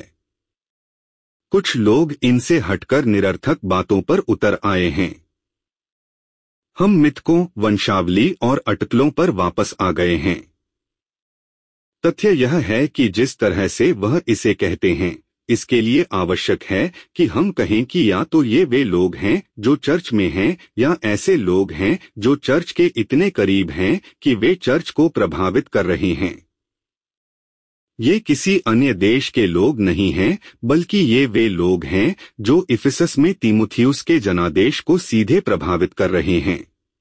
कुछ लोग इनसे हटकर निरर्थक बातों पर उतर आए हैं। हम मिथकों, वंशावली और अटकलों पर वापस आ गए हैं। तथ्य यह है कि जिस तरह से वह इसे कहते हैं, इसके लिए आवश्यक है कि हम कहें कि या तो ये वे लोग हैं जो चर्च में हैं, या ऐसे लोग हैं जो चर्च के इतने करीब हैं कि वे चर्च को प्रभावित कर रहे हैं। ये किसी अन्य देश के लोग नहीं हैं, बल्कि ये वे लोग हैं जो इफिसस में तीमुथियुस के जनादेश को सीधे प्रभावित कर रहे हैं।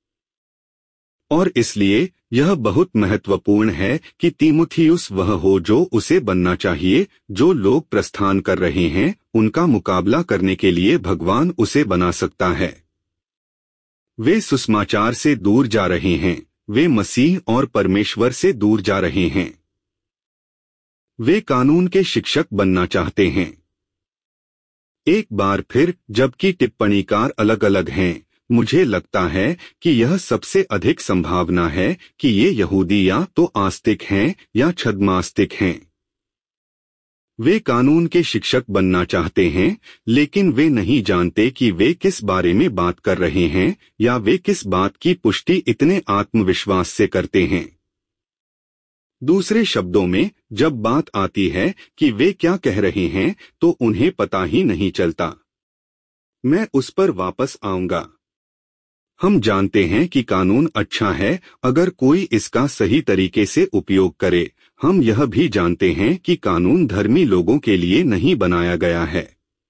और इसलिए यह बहुत महत्वपूर्ण है कि तीमुथियुस वह हो जो उसे बनना चाहिए। जो लोग प्रस्थान कर रहे हैं उनका मुकाबला करने के लिए भगवान उसे बना सकता है। वे सुसमाचार से दूर जा रहे हैं, वे मसीह और परमेश्वर से दूर जा रहे हैं। वे कानून के शिक्षक बनना चाहते हैं। एक बार फिर, जबकि टिप्पणीकार अलग अलग हैं, मुझे लगता है कि यह सबसे अधिक संभावना है कि ये यहूदी या तो आस्तिक हैं या छद्मास्तिक हैं। वे कानून के शिक्षक बनना चाहते हैं, लेकिन वे नहीं जानते कि वे किस बारे में बात कर रहे हैं या वे किस बात की पुष्टि इतने आत्मविश्वास से करते हैं। दूसरे शब्दों में, जब बात आती है कि वे क्या कह रहे हैं, तो उन्हें पता ही नहीं चलता। मैं उस पर वापस आऊंगा। हम जानते हैं कि कानून अच्छा है अगर कोई इसका सही तरीके से उपयोग करे। हम यह भी जानते हैं कि कानून धर्मी लोगों के लिए नहीं बनाया गया है।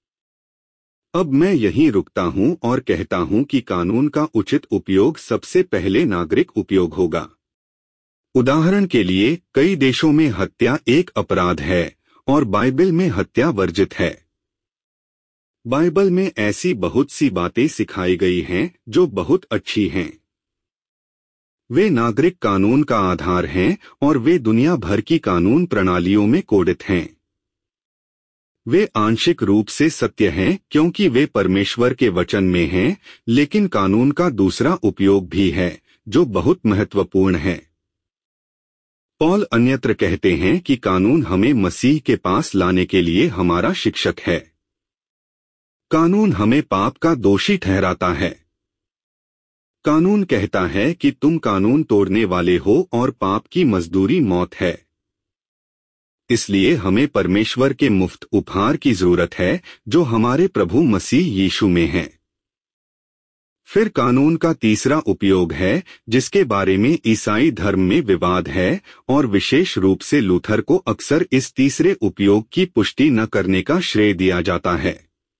अब मैं यहीं रुकता हूं और कहता हूं कि कानून का उचित उपयोग सबसे पहले नागरिक उपयोग होगा। उदाहरण के लिए, कई देशों में हत्या एक अपराध है और बाइबल में हत्या वर्जित है। बाइबल में ऐसी बहुत सी बातें सिखाई गई हैं जो बहुत अच्छी हैं। वे नागरिक कानून का आधार हैं और वे दुनिया भर की कानून प्रणालियों में कोडित हैं। वे आंशिक रूप से सत्य हैं क्योंकि वे परमेश्वर के वचन में हैं, लेकिन कानून का दूसरा उपयोग भी है जो बहुत महत्वपूर्ण है। पौल अन्यत्र कहते हैं कि कानून हमें मसीह के पास लाने के लिए हमारा शिक्षक है। कानून हमें पाप का दोषी ठहराता है। कानून कहता है कि तुम कानून तोड़ने वाले हो और पाप की मजदूरी मौत है। इसलिए हमें परमेश्वर के मुफ्त उपहार की जरूरत है जो हमारे प्रभु मसीह यीशु में है। फिर कानून का तीसरा उपयोग है जिसके बारे में ईसाई धर्म में विवाद है, और विशेष रूप से लूथर को अक्सर इस तीसरे उपयोग की पुष्टि न करने का श्रेय दिया जाता है।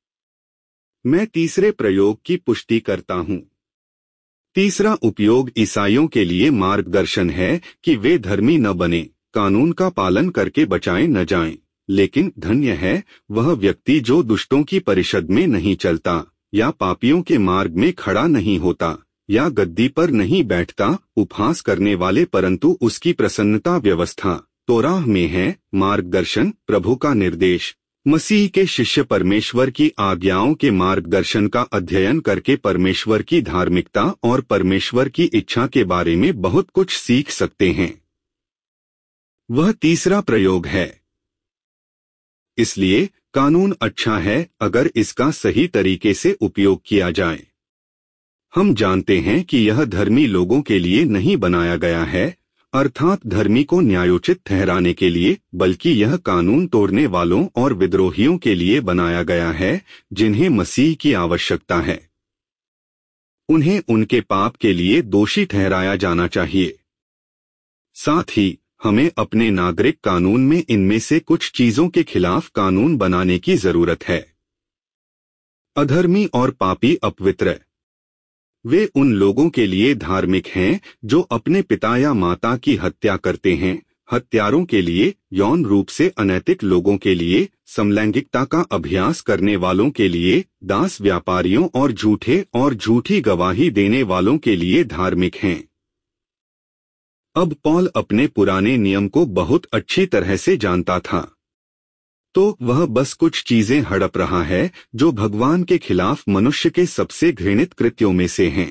मैं तीसरे प्रयोग की पुष्टि करता हूं। तीसरा उपयोग ईसाइयों के लिए मार्गदर्शन है कि वे धर्मी न बने, कानून का पालन करके बचाए न जाएं, लेकिन धन्य है वह व्यक्ति जो दुष्टों की परिषद में नहीं चलता, या पापियों के मार्ग में खड़ा नहीं होता, या गद्दी पर नहीं बैठता, उपहास करने वाले, परंतु उसकी प्रसन्नता व्यवस्था तोराह में है। मार्गदर्शन, प्रभु का निर्देश। मसीह के शिष्य परमेश्वर की आज्ञाओं के मार्गदर्शन का अध्ययन करके परमेश्वर की धार्मिकता और परमेश्वर की इच्छा के बारे में बहुत कुछ सीख सकते हैं। वह तीसरा प्रयोग है। इसलिए कानून अच्छा है अगर इसका सही तरीके से उपयोग किया जाए। हम जानते हैं कि यह धर्मी लोगों के लिए नहीं बनाया गया है। अर्थात धर्मी को न्यायोचित ठहराने के लिए, बल्कि यह कानून तोड़ने वालों और विद्रोहियों के लिए बनाया गया है जिन्हें मसीह की आवश्यकता है। उन्हें उनके पाप के लिए दोषी ठहराया जाना चाहिए। साथ ही हमें अपने नागरिक कानून में इनमें से कुछ चीजों के खिलाफ कानून बनाने की जरूरत है। अधर्मी और पापी अपवित्र। वे उन लोगों के लिए धार्मिक हैं जो अपने पिता या माता की हत्या करते हैं, हत्यारों के लिए, यौन रूप से अनैतिक लोगों के लिए, समलैंगिकता का अभ्यास करने वालों के लिए, दास व्यापारियों और झूठे और झूठी गवाही देने वालों के लिए धार्मिक हैं। अब पौल अपने पुराने नियम को बहुत अच्छी तरह से जानता था, तो वह बस कुछ चीजें हड़प रहा है जो भगवान के खिलाफ मनुष्य के सबसे घृणित कृत्यों में से हैं।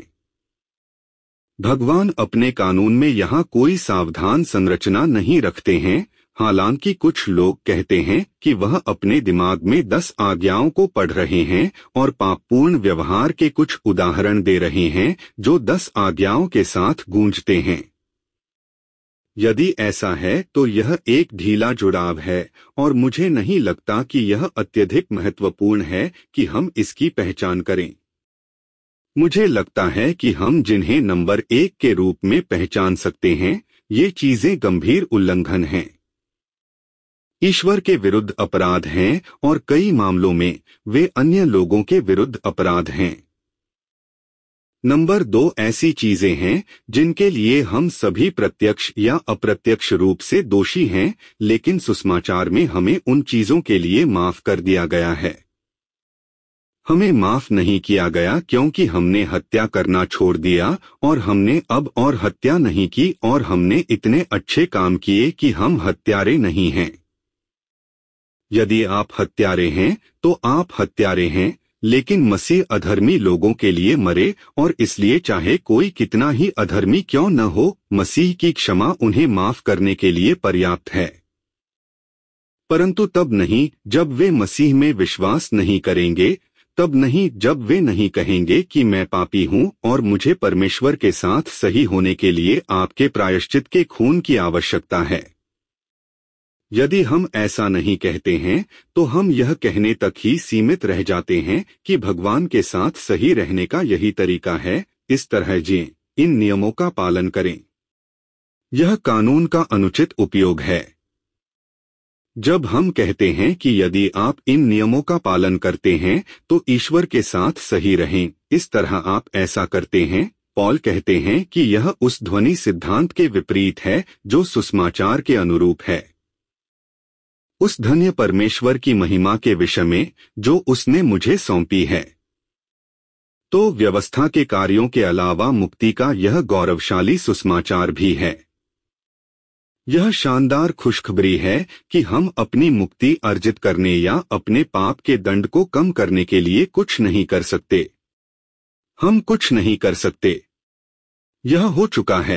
भगवान अपने कानून में यहाँ कोई सावधान संरचना नहीं रखते हैं। हालांकि कुछ लोग कहते हैं कि वह अपने दिमाग में दस आज्ञाओं को पढ़ रहे हैं और पापपूर्ण व्यवहार के कुछ उदाहरण दे रहे हैं जो दस आज्ञाओं के साथ गूंजते हैं। यदि ऐसा है तो यह एक ढीला जुड़ाव है और मुझे नहीं लगता कि यह अत्यधिक महत्वपूर्ण है कि हम इसकी पहचान करें। मुझे लगता है कि हम जिन्हें नंबर एक के रूप में पहचान सकते हैं, ये चीजें गंभीर उल्लंघन हैं, ईश्वर के विरुद्ध अपराध हैं और कई मामलों में वे अन्य लोगों के विरुद्ध अपराध हैं। नंबर दो ऐसी चीजें हैं जिनके लिए हम सभी प्रत्यक्ष या अप्रत्यक्ष रूप से दोषी हैं, लेकिन सुसमाचार में हमें उन चीजों के लिए माफ कर दिया गया है। हमें माफ नहीं किया गया क्योंकि हमने हत्या करना छोड़ दिया और हमने अब और हत्या नहीं की और हमने इतने अच्छे काम किए कि हम हत्यारे नहीं हैं। यदि आप हत्यारे हैं तो आप हत्यारे हैं, लेकिन मसीह अधर्मी लोगों के लिए मरे और इसलिए चाहे कोई कितना ही अधर्मी क्यों न हो, मसीह की क्षमा उन्हें माफ करने के लिए पर्याप्त है। परंतु तब नहीं जब वे मसीह में विश्वास नहीं करेंगे, तब नहीं जब वे नहीं कहेंगे कि मैं पापी हूँ और मुझे परमेश्वर के साथ सही होने के लिए आपके प्रायश्चित के खून की आवश्यकता है। यदि हम ऐसा नहीं कहते हैं तो हम यह कहने तक ही सीमित रह जाते हैं कि भगवान के साथ सही रहने का यही तरीका है, इस तरह जिएं, इन नियमों का पालन करें। यह कानून का अनुचित उपयोग है। जब हम कहते हैं कि यदि आप इन नियमों का पालन करते हैं तो ईश्वर के साथ सही रहें, इस तरह आप ऐसा करते हैं, पौल कहते हैं कि यह उस ध्वनि सिद्धांत के विपरीत है जो सुसमाचार के अनुरूप है, उस धन्य परमेश्वर की महिमा के विषय में जो उसने मुझे सौंपी है। तो व्यवस्था के कार्यों के अलावा मुक्ति का यह गौरवशाली सुसमाचार भी है। यह शानदार खुशखबरी है कि हम अपनी मुक्ति अर्जित करने या अपने पाप के दंड को कम करने के लिए कुछ नहीं कर सकते। हम कुछ नहीं कर सकते, यह हो चुका है।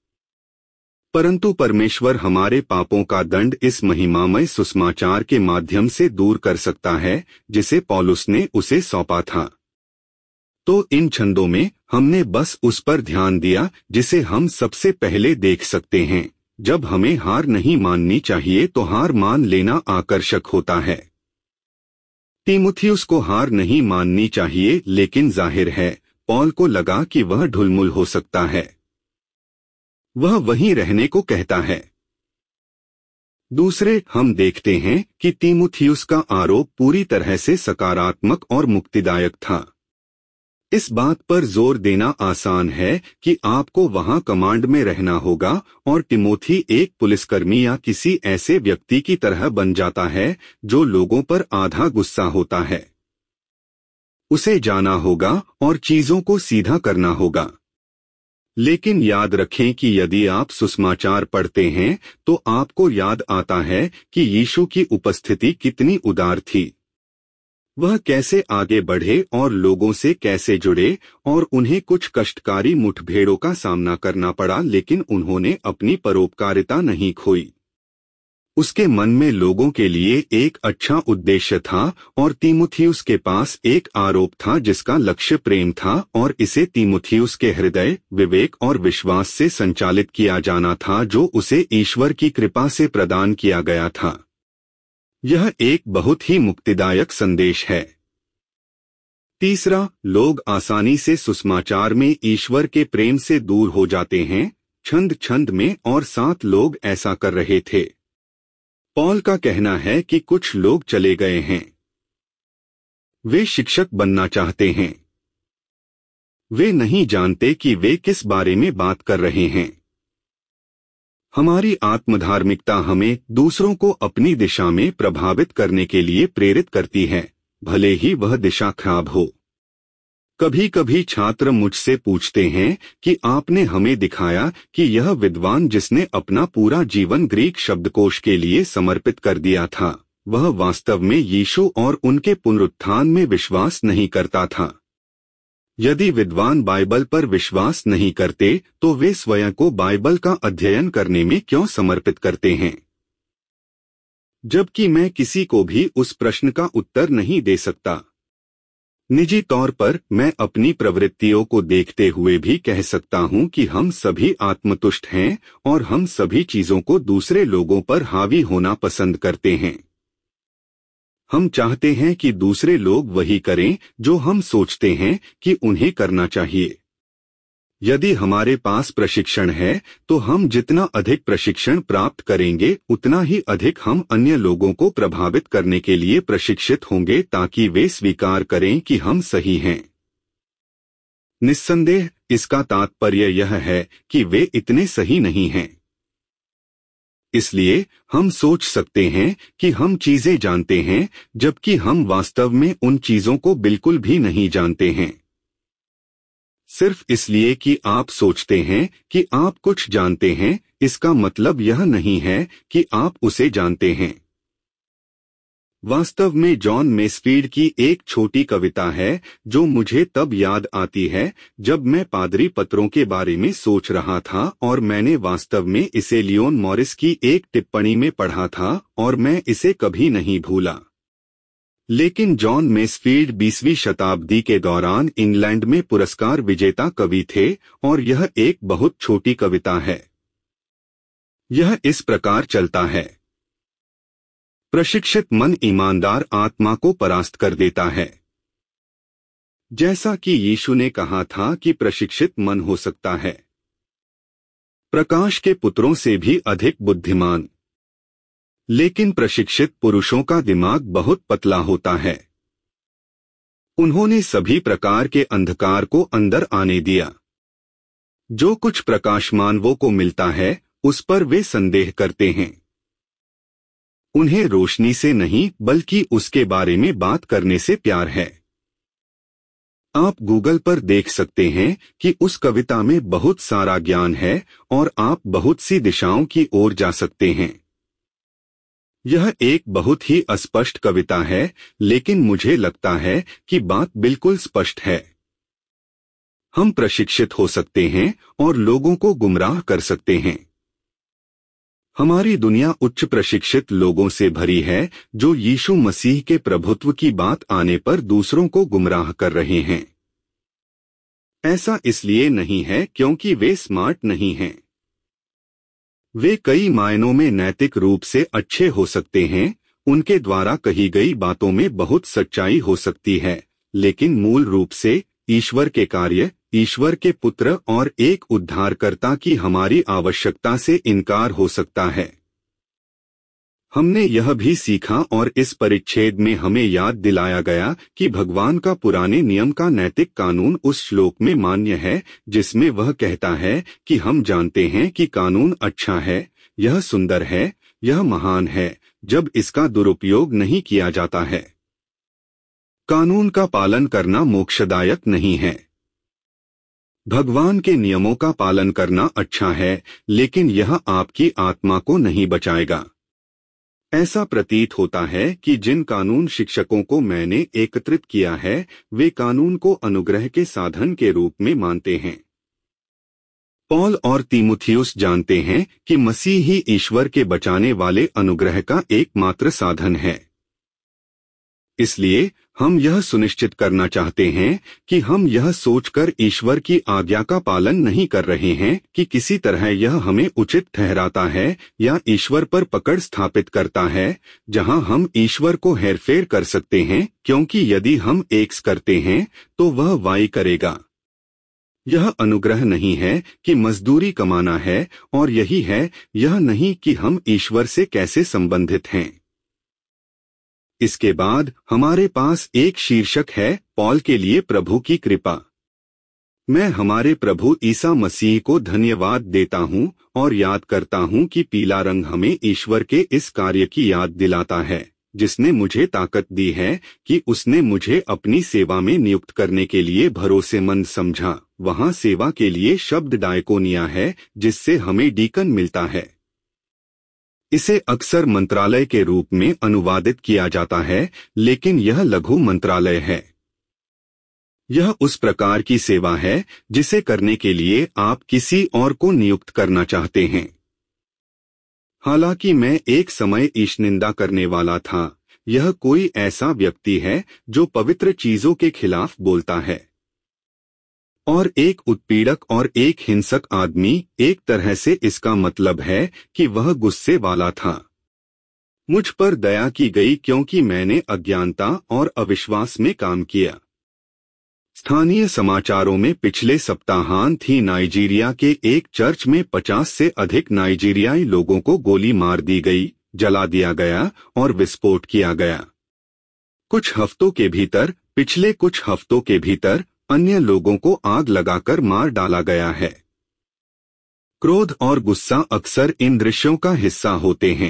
परंतु परमेश्वर हमारे पापों का दंड इस महिमामय सुसमाचार के माध्यम से दूर कर सकता है जिसे पौलुस ने उसे सौंपा था। तो इन छंदों में हमने बस उस पर ध्यान दिया जिसे हम सबसे पहले देख सकते हैं। जब हमें हार नहीं माननी चाहिए तो हार मान लेना आकर्षक होता है। तीमुथियुस को हार नहीं माननी चाहिए, लेकिन जाहिर है पौल को लगा कि वह ढुलमुल हो सकता है। वह वहीं रहने को कहता है। दूसरे, हम देखते हैं कि तीमुथियुस का आरोप पूरी तरह से सकारात्मक और मुक्तिदायक था। इस बात पर जोर देना आसान है कि आपको वहां कमांड में रहना होगा और तिमोथी एक पुलिसकर्मी या किसी ऐसे व्यक्ति की तरह बन जाता है जो लोगों पर आधा गुस्सा होता है। उसे जाना होगा और चीजों को सीधा करना होगा। लेकिन याद रखें कि यदि आप सुसमाचार पढ़ते हैं तो आपको याद आता है कि यीशु की उपस्थिति कितनी उदार थी। वह कैसे आगे बढ़े और लोगों से कैसे जुड़े, और उन्हें कुछ कष्टकारी मुठभेड़ों का सामना करना पड़ा, लेकिन उन्होंने अपनी परोपकारिता नहीं खोई। उसके मन में लोगों के लिए एक अच्छा उद्देश्य था और तीमुथियुस के पास एक आरोप था जिसका लक्ष्य प्रेम था और इसे तीमुथियुस के हृदय, विवेक और विश्वास से संचालित किया जाना था जो उसे ईश्वर की कृपा से प्रदान किया गया था। यह एक बहुत ही मुक्तिदायक संदेश है। तीसरा, लोग आसानी से सुसमाचार में ईश्वर के प्रेम से दूर हो जाते हैं, छंद छंद में, और सात लोग ऐसा कर रहे थे। पॉल का कहना है कि कुछ लोग चले गए हैं। वे शिक्षक बनना चाहते हैं। वे नहीं जानते कि वे किस बारे में बात कर रहे हैं। हमारी आत्मधार्मिकता हमें दूसरों को अपनी दिशा में प्रभावित करने के लिए प्रेरित करती है, भले ही वह दिशा खराब हो। कभी कभी छात्र मुझसे पूछते हैं कि आपने हमें दिखाया कि यह विद्वान जिसने अपना पूरा जीवन ग्रीक शब्दकोश के लिए समर्पित कर दिया था, वह वास्तव में यीशु और उनके पुनरुत्थान में विश्वास नहीं करता था। यदि विद्वान बाइबल पर विश्वास नहीं करते तो वे स्वयं को बाइबल का अध्ययन करने में क्यों समर्पित करते हैं? जबकि मैं किसी को भी उस प्रश्न का उत्तर नहीं दे सकता। निजी तौर पर मैं अपनी प्रवृत्तियों को देखते हुए भी कह सकता हूं कि हम सभी आत्मतुष्ट हैं और हम सभी चीजों को दूसरे लोगों पर हावी होना पसंद करते हैं। हम चाहते हैं कि दूसरे लोग वही करें जो हम सोचते हैं कि उन्हें करना चाहिए। यदि हमारे पास प्रशिक्षण है तो हम जितना अधिक प्रशिक्षण प्राप्त करेंगे उतना ही अधिक हम अन्य लोगों को प्रभावित करने के लिए प्रशिक्षित होंगे ताकि वे स्वीकार करें कि हम सही हैं। निस्संदेह इसका तात्पर्य यह है कि वे इतने सही नहीं हैं। इसलिए हम सोच सकते हैं कि हम चीजें जानते हैं जबकि हम वास्तव में उन चीजों को बिल्कुल भी नहीं जानते हैं। सिर्फ इसलिए कि आप सोचते हैं कि आप कुछ जानते हैं, इसका मतलब यह नहीं है कि आप उसे जानते हैं। वास्तव में जॉन मेसफील्ड की एक छोटी कविता है जो मुझे तब याद आती है जब मैं पादरी पत्रों के बारे में सोच रहा था और मैंने वास्तव में इसे लियोन मॉरिस की एक टिप्पणी में पढ़ा था और मैं इसे कभी नहीं भूला। लेकिन जॉन मेसफील्ड बीसवीं शताब्दी के दौरान इंग्लैंड में पुरस्कार विजेता कवि थे और यह एक बहुत छोटी कविता है। यह इस प्रकार चलता है। प्रशिक्षित मन ईमानदार आत्मा को परास्त कर देता है। जैसा कि यीशु ने कहा था कि प्रशिक्षित मन हो सकता है प्रकाश के पुत्रों से भी अधिक बुद्धिमान, लेकिन प्रशिक्षित पुरुषों का दिमाग बहुत पतला होता है। उन्होंने सभी प्रकार के अंधकार को अंदर आने दिया। जो कुछ प्रकाशमान वो को मिलता है उस पर वे संदेह करते हैं। उन्हें रोशनी से नहीं बल्कि उसके बारे में बात करने से प्यार है। आप गूगल पर देख सकते हैं कि उस कविता में बहुत सारा ज्ञान है और आप बहुत सी दिशाओं की ओर जा सकते हैं। यह एक बहुत ही अस्पष्ट कविता है, लेकिन मुझे लगता है कि बात बिल्कुल स्पष्ट है। हम प्रशिक्षित हो सकते हैं और लोगों को गुमराह कर सकते हैं। हमारी दुनिया उच्च प्रशिक्षित लोगों से भरी है जो यीशु मसीह के प्रभुत्व की बात आने पर दूसरों को गुमराह कर रहे हैं। ऐसा इसलिए नहीं है क्योंकि वे स्मार्ट नहीं हैं। वे कई मायनों में नैतिक रूप से अच्छे हो सकते हैं, उनके द्वारा कही गई बातों में बहुत सच्चाई हो सकती है, लेकिन मूल रूप से ईश्वर के कार्य, ईश्वर के पुत्र और एक उद्धारकर्ता की हमारी आवश्यकता से इनकार हो सकता है। हमने यह भी सीखा और इस परिच्छेद में हमें याद दिलाया गया कि भगवान का पुराने नियम का नैतिक कानून उस श्लोक में मान्य है जिसमें वह कहता है कि हम जानते हैं कि कानून अच्छा है, यह सुंदर है, यह महान है, जब इसका दुरुपयोग नहीं किया जाता है। कानून का पालन करना मोक्षदायक नहीं है। भगवान के नियमों का पालन करना अच्छा है, लेकिन यह आपकी आत्मा को नहीं बचाएगा। ऐसा प्रतीत होता है कि जिन कानून शिक्षकों को मैंने एकत्रित किया है वे कानून को अनुग्रह के साधन के रूप में मानते हैं। पॉल और तीमुथियुस जानते हैं कि मसीह ही ईश्वर के बचाने वाले अनुग्रह का एकमात्र साधन है। इसलिए हम यह सुनिश्चित करना चाहते हैं कि हम यह सोचकर ईश्वर की आज्ञा का पालन नहीं कर रहे हैं कि किसी तरह यह हमें उचित ठहराता है या ईश्वर पर पकड़ स्थापित करता है, जहां हम ईश्वर को हेरफेर कर सकते हैं, क्योंकि यदि हम एक्स करते हैं तो वह वाई करेगा। यह अनुग्रह नहीं है कि मजदूरी कमाना है, और यही है, यह नहीं कि हम ईश्वर से कैसे संबंधित हैं। इसके बाद हमारे पास एक शीर्षक है, पॉल के लिए प्रभु की कृपा। मैं हमारे प्रभु ईसा मसीह को धन्यवाद देता हूँ और याद करता हूँ कि पीला रंग हमें ईश्वर के इस कार्य की याद दिलाता है, जिसने मुझे ताकत दी है कि उसने मुझे अपनी सेवा में नियुक्त करने के लिए भरोसेमंद समझा। वहाँ सेवा के लिए शब्द डायकोनिया है, जिससे हमें डीकन मिलता है। इसे अक्सर मंत्रालय के रूप में अनुवादित किया जाता है, लेकिन यह लघु मंत्रालय है। यह उस प्रकार की सेवा है जिसे करने के लिए आप किसी और को नियुक्त करना चाहते हैं। हालांकि मैं एक समय ईशनिंदा करने वाला था, यह कोई ऐसा व्यक्ति है जो पवित्र चीजों के खिलाफ बोलता है, और एक उत्पीड़क और एक हिंसक आदमी। एक तरह से इसका मतलब है कि वह गुस्से वाला था। मुझ पर दया की गई क्योंकि मैंने अज्ञानता और अविश्वास में काम किया। स्थानीय समाचारों में पिछले सप्ताहांत ही नाइजीरिया के एक चर्च में पचास से अधिक नाइजीरियाई लोगों को गोली मार दी गई, जला दिया गया और विस्फोट किया गया। कुछ हफ्तों के भीतर, पिछले कुछ हफ्तों के भीतर अन्य लोगों को आग लगाकर मार डाला गया है। क्रोध और गुस्सा अक्सर इन दृश्यों का हिस्सा होते हैं।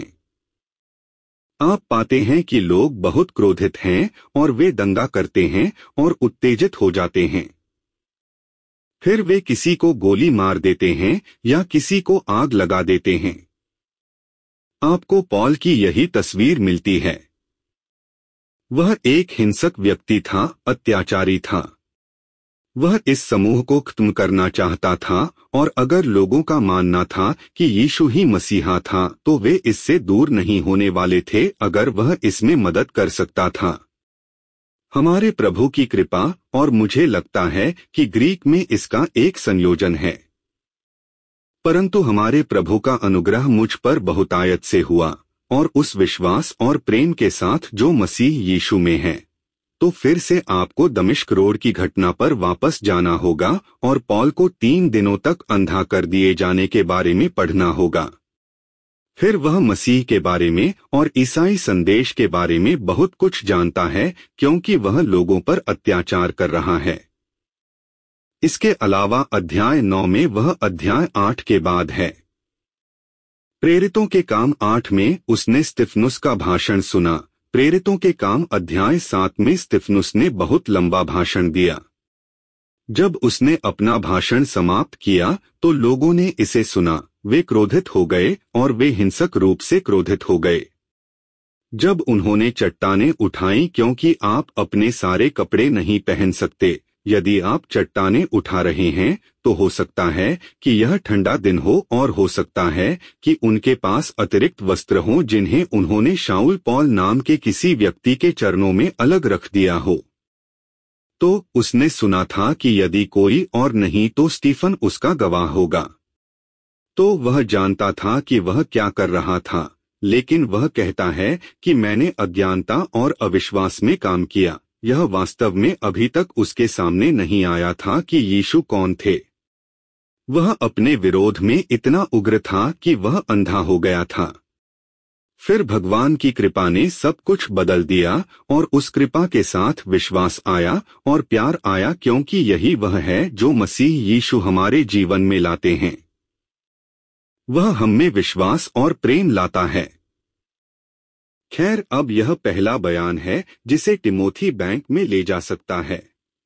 आप पाते हैं कि लोग बहुत क्रोधित हैं और वे दंगा करते हैं और उत्तेजित हो जाते हैं। फिर वे किसी को गोली मार देते हैं या किसी को आग लगा देते हैं। आपको पॉल की यही तस्वीर मिलती है। वह एक हिंसक व्यक्ति था, अत्याचारी था। वह इस समूह को खत्म करना चाहता था, और अगर लोगों का मानना था कि यीशु ही मसीहा था तो वे इससे दूर नहीं होने वाले थे अगर वह इसमें मदद कर सकता था। हमारे प्रभु की कृपा, और मुझे लगता है कि ग्रीक में इसका एक संयोजन है। परंतु हमारे प्रभु का अनुग्रह मुझ पर बहुतायत से हुआ, और उस विश्वास और प्रेम के साथ जो मसीह यीशु में है। तो फिर से आपको दमिश्क रोड की घटना पर वापस जाना होगा और पॉल को तीन दिनों तक अंधा कर दिए जाने के बारे में पढ़ना होगा। फिर वह मसीह के बारे में और ईसाई संदेश के बारे में बहुत कुछ जानता है, क्योंकि वह लोगों पर अत्याचार कर रहा है। इसके अलावा अध्याय नौ में वह अध्याय आठ के बाद है। प्रेरितों के काम आठ में उसने स्तिफनुस का भाषण सुना। प्रेरितों के काम अध्याय सात में स्तिफनुस ने बहुत लंबा भाषण दिया। जब उसने अपना भाषण समाप्त किया तो लोगों ने इसे सुना। वे क्रोधित हो गए और वे हिंसक रूप से क्रोधित हो गए। जब उन्होंने चट्टानें उठाईं, क्योंकि आप अपने सारे कपड़े नहीं पहन सकते, यदि आप चट्टानें उठा रहे हैं तो हो सकता है कि यह ठंडा दिन हो, और हो सकता है कि उनके पास अतिरिक्त वस्त्र हों जिन्हें उन्होंने शाऊल पॉल नाम के किसी व्यक्ति के चरणों में अलग रख दिया हो। तो उसने सुना था कि यदि कोई और नहीं तो स्टीफन उसका गवाह होगा। तो वह जानता था कि वह क्या कर रहा था, लेकिन वह कहता है कि मैंने अज्ञानता और अविश्वास में काम किया। यह वास्तव में अभी तक उसके सामने नहीं आया था कि यीशु कौन थे। वह अपने विरोध में इतना उग्र था कि वह अंधा हो गया था। फिर भगवान की कृपा ने सब कुछ बदल दिया, और उस कृपा के साथ विश्वास आया और प्यार आया, क्योंकि यही वह है जो मसीह यीशु हमारे जीवन में लाते हैं। वह हममें विश्वास और प्रेम लाता है। खैर, अब यह पहला बयान है जिसे टिमोथी बैंक में ले जा सकता है।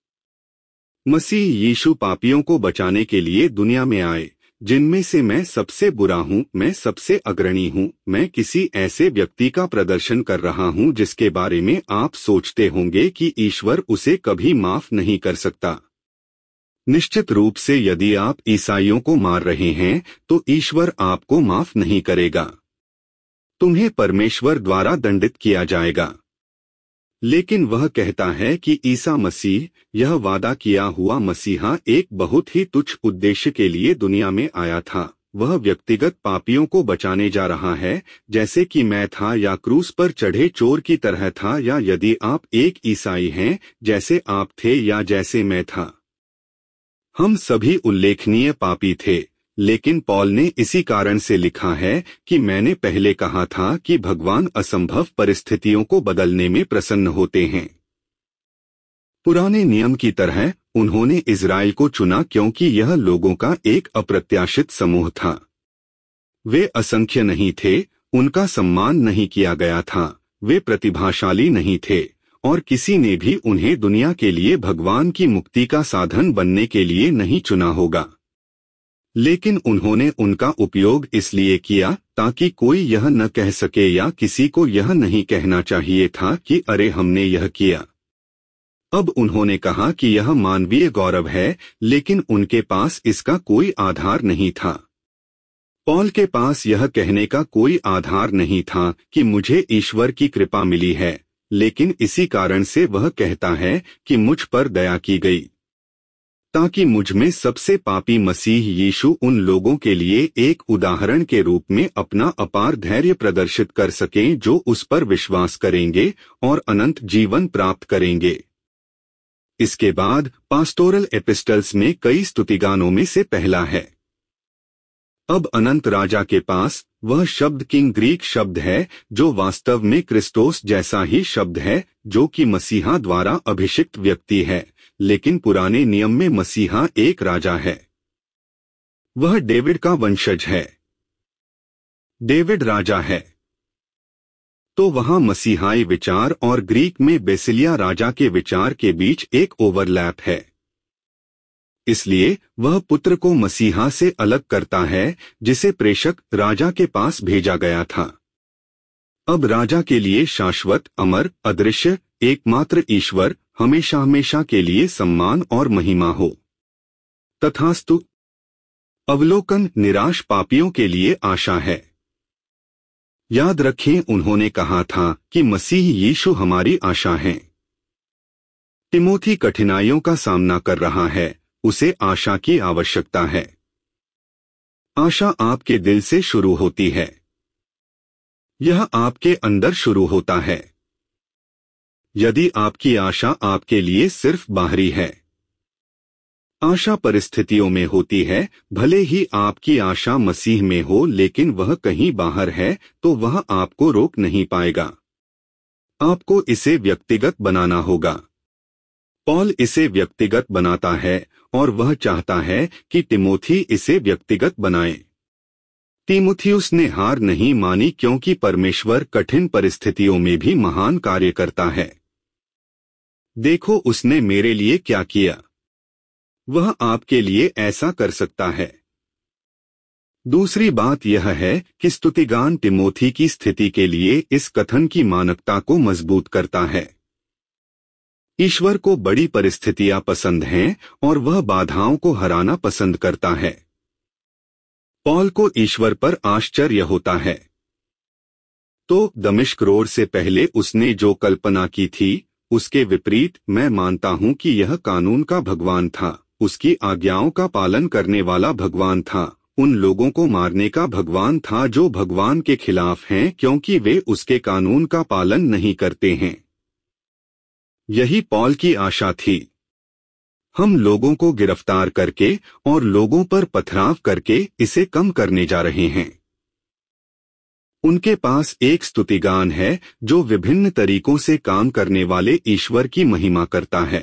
मसीह यीशु पापियों को बचाने के लिए दुनिया में आए, जिनमें से मैं सबसे बुरा हूँ, मैं सबसे अग्रणी हूँ। मैं किसी ऐसे व्यक्ति का प्रदर्शन कर रहा हूँ जिसके बारे में आप सोचते होंगे कि ईश्वर उसे कभी माफ नहीं कर सकता। निश्चित रूप से यदि आप ईसाइयों को मार रहे हैं तो ईश्वर आपको माफ नहीं करेगा। तुम्हें परमेश्वर द्वारा दंडित किया जाएगा। लेकिन वह कहता है कि ईसा मसीह, यह वादा किया हुआ मसीहा, एक बहुत ही तुच्छ उद्देश्य के लिए दुनिया में आया था। वह व्यक्तिगत पापियों को बचाने जा रहा है, जैसे कि मैं था या क्रूस पर चढ़े चोर की तरह था, या यदि आप एक ईसाई हैं जैसे आप थे या जैसे मैं था। हम सभी उल्लेखनीय पापी थे, लेकिन पौल ने इसी कारण से लिखा है कि मैंने पहले कहा था कि भगवान असंभव परिस्थितियों को बदलने में प्रसन्न होते हैं। पुराने नियम की तरह उन्होंने इज़राइल को चुना क्योंकि यह लोगों का एक अप्रत्याशित समूह था। वे असंख्य नहीं थे, उनका सम्मान नहीं किया गया था, वे प्रतिभाशाली नहीं थे और किसी ने भी उन्हें दुनिया के लिए भगवान की मुक्ति का साधन बनने के लिए नहीं चुना होगा। लेकिन उन्होंने उनका उपयोग इसलिए किया ताकि कोई यह न कह सके या किसी को यह नहीं कहना चाहिए था कि अरे हमने यह किया। अब उन्होंने कहा कि यह मानवीय गौरव है, लेकिन उनके पास इसका कोई आधार नहीं था। पौल के पास यह कहने का कोई आधार नहीं था कि मुझे ईश्वर की कृपा मिली है, लेकिन इसी कारण से वह कहता है कि मुझ पर दया की गई, ताकि मुझ में सबसे पापी मसीह यीशु उन लोगों के लिए एक उदाहरण के रूप में अपना अपार धैर्य प्रदर्शित कर सकें जो उस पर विश्वास करेंगे और अनंत जीवन प्राप्त करेंगे। इसके बाद पास्टोरल एपिस्टल्स में कई स्तुतिगानों में से पहला है। अब अनंत राजा के पास वह शब्द किंग ग्रीक शब्द है जो वास्तव में क्रिस्टोस जैसा ही शब्द है, जो कि मसीहा द्वारा अभिषिक्त व्यक्ति है, लेकिन पुराने नियम में मसीहा एक राजा है। वह डेविड का वंशज है। डेविड राजा है। तो वहां मसीहाई विचार और ग्रीक में बेसिलिया राजा के विचार के बीच एक ओवरलैप है। इसलिए वह पुत्र को मसीहा से अलग करता है, जिसे प्रेषक राजा के पास भेजा गया था। अब राजा के लिए शाश्वत, अमर, अदृश्य, एकमात्र ईश्वर हमेशा हमेशा के लिए सम्मान और महिमा हो। तथास्तु। अवलोकन निराश पापियों के लिए आशा है। याद रखें, उन्होंने कहा था कि मसीह यीशु हमारी आशा है। तिमोथी कठिनाइयों का सामना कर रहा है, उसे आशा की आवश्यकता है। आशा आपके दिल से शुरू होती है। यह आपके अंदर शुरू होता है। यदि आपकी आशा आपके लिए सिर्फ बाहरी है, आशा परिस्थितियों में होती है, भले ही आपकी आशा मसीह में हो, लेकिन वह कहीं बाहर है, तो वह आपको रोक नहीं पाएगा। आपको इसे व्यक्तिगत बनाना होगा। पौल इसे व्यक्तिगत बनाता है और वह चाहता है कि तिमोथी इसे व्यक्तिगत बनाए। तीमुथियुस ने हार नहीं मानी क्योंकि परमेश्वर कठिन परिस्थितियों में भी महान कार्य करता है। देखो उसने मेरे लिए क्या किया, वह आपके लिए ऐसा कर सकता है। दूसरी बात यह है कि स्तुतिगान तिमोथी की स्थिति के लिए इस कथन की मानकता को मजबूत करता है। ईश्वर को बड़ी परिस्थितियां पसंद हैं और वह बाधाओं को हराना पसंद करता है। पौल को ईश्वर पर आश्चर्य होता है। तो दमिश्क रोड से पहले उसने जो कल्पना की थी, उसके विपरीत मैं मानता हूं कि यह कानून का भगवान था, उसकी आज्ञाओं का पालन करने वाला भगवान था, उन लोगों को मारने का भगवान था जो भगवान के खिलाफ हैं क्योंकि वे उसके कानून का पालन नहीं करते हैं। यही पौल की आशा थी। हम लोगों को गिरफ्तार करके और लोगों पर पथराव करके इसे कम करने जा रहे हैं। उनके पास एक स्तुतिगान है जो विभिन्न तरीकों से काम करने वाले ईश्वर की महिमा करता है।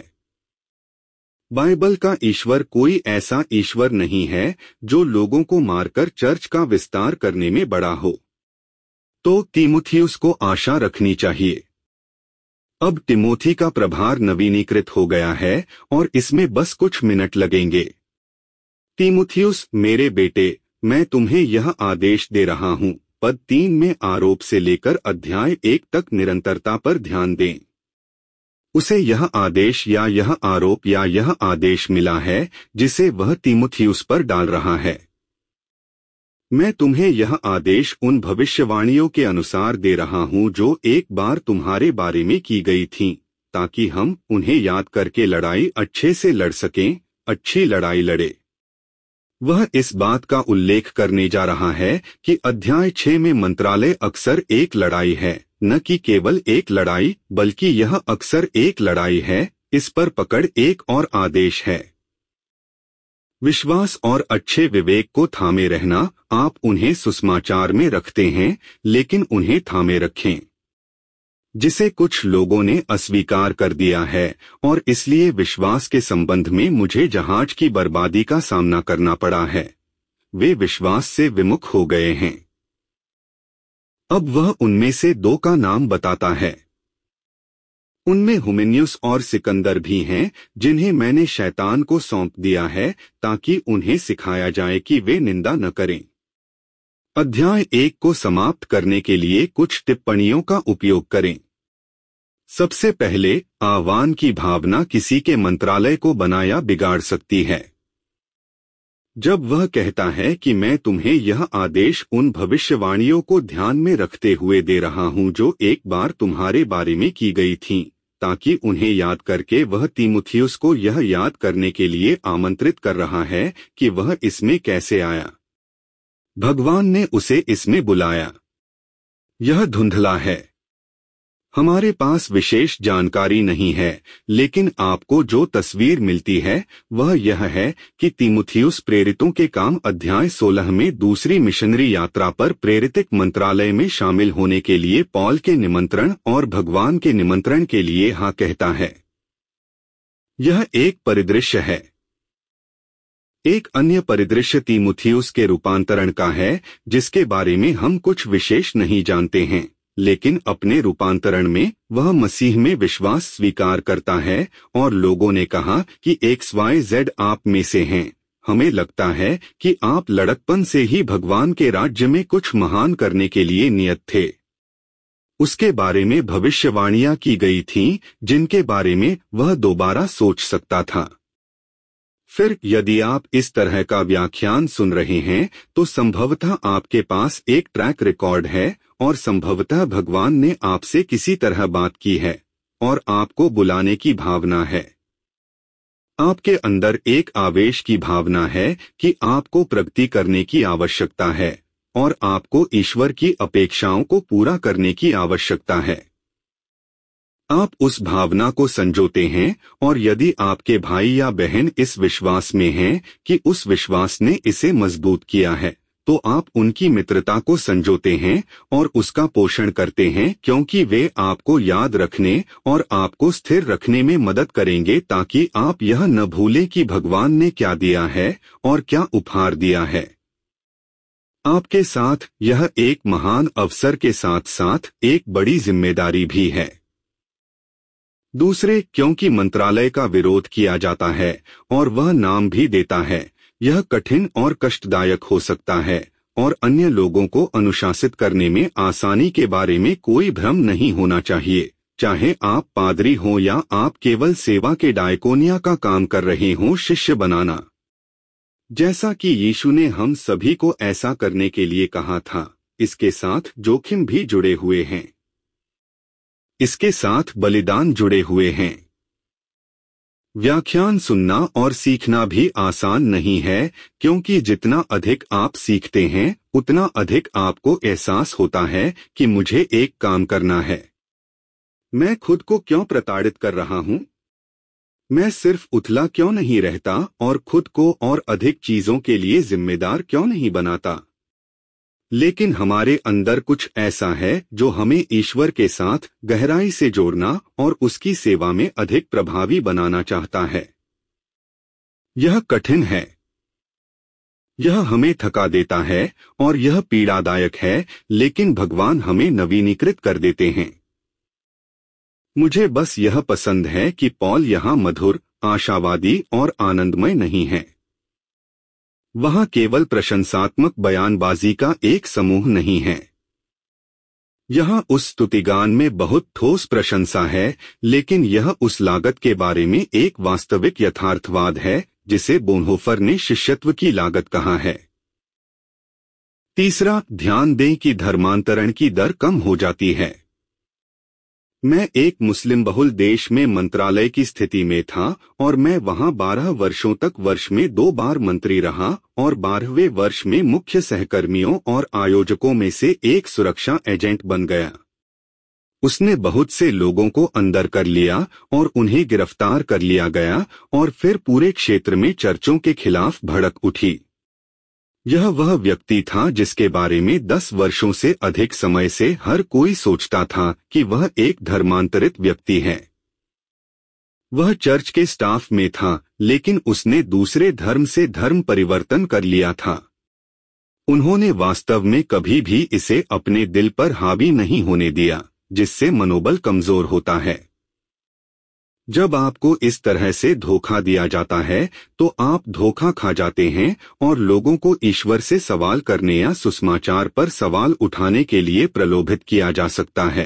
बाइबल का ईश्वर कोई ऐसा ईश्वर नहीं है जो लोगों को मारकर चर्च का विस्तार करने में बड़ा हो। तो तीमुथियुस को आशा रखनी चाहिए। अब तिमोथी का प्रभार नवीनीकृत हो गया है और इसमें बस कुछ मिनट लगेंगे। तीमुथियुस मेरे बेटे, मैं तुम्हें यह आदेश दे रहा हूं, पद तीन में आरोप से लेकर अध्याय एक तक निरंतरता पर ध्यान दें। उसे यह आदेश या यह आरोप या यह आदेश मिला है जिसे वह तीमुथियुस पर डाल रहा है। मैं तुम्हें यह आदेश उन भविष्यवाणियों के अनुसार दे रहा हूं जो एक बार तुम्हारे बारे में की गई थीं, ताकि हम उन्हें याद करके लड़ाई अच्छे से लड़ सकें, अच्छी लड़ाई लड़े। वह इस बात का उल्लेख करने जा रहा है कि अध्याय छह में मंत्रालय अक्सर एक लड़ाई है, न कि केवल एक लड़ाई, बल्कि यह अक्सर एक लड़ाई है। इस पर पकड़ एक और आदेश है। विश्वास और अच्छे विवेक को थामे रहना। आप उन्हें सुसमाचार में रखते हैं, लेकिन उन्हें थामे रखें, जिसे कुछ लोगों ने अस्वीकार कर दिया है और इसलिए विश्वास के संबंध में मुझे जहाज की बर्बादी का सामना करना पड़ा है। वे विश्वास से विमुख हो गए हैं। अब वह उनमें से दो का नाम बताता है। उनमें हुमेनियुस और सिकंदर भी हैं, जिन्हें मैंने शैतान को सौंप दिया है ताकि उन्हें सिखाया जाए कि वे निंदा न करें। अध्याय एक को समाप्त करने के लिए कुछ टिप्पणियों का उपयोग करें। सबसे पहले, आह्वान की भावना किसी के मंत्रालय को बनाया बिगाड़ सकती है। जब वह कहता है कि मैं तुम्हें यह आदेश उन भविष्यवाणियों को ध्यान में रखते हुए दे रहा हूं जो एक बार तुम्हारे बारे में की गई थीं, ताकि उन्हें याद करके वह तीमुथियुस को यह याद करने के लिए आमंत्रित कर रहा है कि वह इसमें कैसे आया। भगवान ने उसे इसमें बुलाया। यह धुंधला है। हमारे पास विशेष जानकारी नहीं है, लेकिन आपको जो तस्वीर मिलती है वह यह है कि तीमुथियुस प्रेरितों के काम अध्याय सोलह में दूसरी मिशनरी यात्रा पर प्रेरितिक मंत्रालय में शामिल होने के लिए पॉल के निमंत्रण और भगवान के निमंत्रण के लिए हाँ कहता है। यह एक परिदृश्य है। एक अन्य परिदृश्य तीमुथियुस के रूपांतरण का है, जिसके बारे में हम कुछ विशेष नहीं जानते हैं, लेकिन अपने रूपांतरण में वह मसीह में विश्वास स्वीकार करता है और लोगों ने कहा कि एक्स वाई जेड आप में से हैं। हमें लगता है कि आप लड़कपन से ही भगवान के राज्य में कुछ महान करने के लिए नियत थे। उसके बारे में भविष्यवाणियां की गई थीं, जिनके बारे में वह दोबारा सोच सकता था। फिर यदि आप इस तरह का व्याख्यान सुन रहे हैं तो संभवतः आपके पास एक ट्रैक रिकॉर्ड है और संभवतः भगवान ने आपसे किसी तरह बात की है और आपको बुलाने की भावना है। आपके अंदर एक आवेश की भावना है कि आपको प्रगति करने की आवश्यकता है और आपको ईश्वर की अपेक्षाओं को पूरा करने की आवश्यकता है। आप उस भावना को संजोते हैं और यदि आपके भाई या बहन इस विश्वास में हैं कि उस विश्वास ने इसे मजबूत किया है, तो आप उनकी मित्रता को संजोते हैं और उसका पोषण करते हैं, क्योंकि वे आपको याद रखने और आपको स्थिर रखने में मदद करेंगे ताकि आप यह न भूलें कि भगवान ने क्या दिया है और क्या उपहार दिया है। आपके साथ यह एक महान अवसर के साथ साथ एक बड़ी जिम्मेदारी भी है। दूसरे, क्योंकि मंत्रालय का विरोध किया जाता है और वह नाम भी देता है, यह कठिन और कष्टदायक हो सकता है और अन्य लोगों को अनुशासित करने में आसानी के बारे में कोई भ्रम नहीं होना चाहिए, चाहे आप पादरी हों या आप केवल सेवा के डायकोनिया का काम कर रहे हों। शिष्य बनाना, जैसा कि यीशु ने हम सभी को ऐसा करने के लिए कहा था, इसके साथ जोखिम भी जुड़े हुए हैं। इसके साथ बलिदान जुड़े हुए हैं। व्याख्यान सुनना और सीखना भी आसान नहीं है, क्योंकि जितना अधिक आप सीखते हैं उतना अधिक आपको एहसास होता है कि मुझे एक काम करना है। मैं खुद को क्यों प्रताड़ित कर रहा हूं? मैं सिर्फ उथला क्यों नहीं रहता और खुद को और अधिक चीजों के लिए जिम्मेदार क्यों नहीं बनाता? लेकिन हमारे अंदर कुछ ऐसा है जो हमें ईश्वर के साथ गहराई से जोड़ना और उसकी सेवा में अधिक प्रभावी बनाना चाहता है। यह कठिन है, यह हमें थका देता है और यह पीड़ादायक है, लेकिन भगवान हमें नवीनीकृत कर देते हैं। मुझे बस यह पसंद है कि पॉल यहाँ मधुर, आशावादी और आनंदमय नहीं है। वहाँ केवल प्रशंसात्मक बयानबाजी का एक समूह नहीं है। यहाँ उस स्तुतिगान में बहुत ठोस प्रशंसा है, लेकिन यह उस लागत के बारे में एक वास्तविक यथार्थवाद है जिसे बोनहोफर ने शिष्यत्व की लागत कहा है। तीसरा, ध्यान दें कि धर्मांतरण की दर कम हो जाती है। मैं एक मुस्लिम बहुल देश में मंत्रालय की स्थिति में था और मैं वहां बारह वर्षों तक वर्ष में दो बार मंत्री रहा और बारहवें वर्ष में मुख्य सहकर्मियों और आयोजकों में से एक सुरक्षा एजेंट बन गया। उसने बहुत से लोगों को अंदर कर लिया और उन्हें गिरफ्तार कर लिया गया और फिर पूरे क्षेत्र में चर्चों के खिलाफ भड़क उठी। यह वह व्यक्ति था जिसके बारे में दस वर्षों से अधिक समय से हर कोई सोचता था कि वह एक धर्मांतरित व्यक्ति है। वह चर्च के स्टाफ में था, लेकिन उसने दूसरे धर्म से धर्म परिवर्तन कर लिया था। उन्होंने वास्तव में कभी भी इसे अपने दिल पर हावी नहीं होने दिया, जिससे मनोबल कमजोर होता है। जब आपको इस तरह से धोखा दिया जाता है तो आप धोखा खा जाते हैं और लोगों को ईश्वर से सवाल करने या सुसमाचार पर सवाल उठाने के लिए प्रलोभित किया जा सकता है।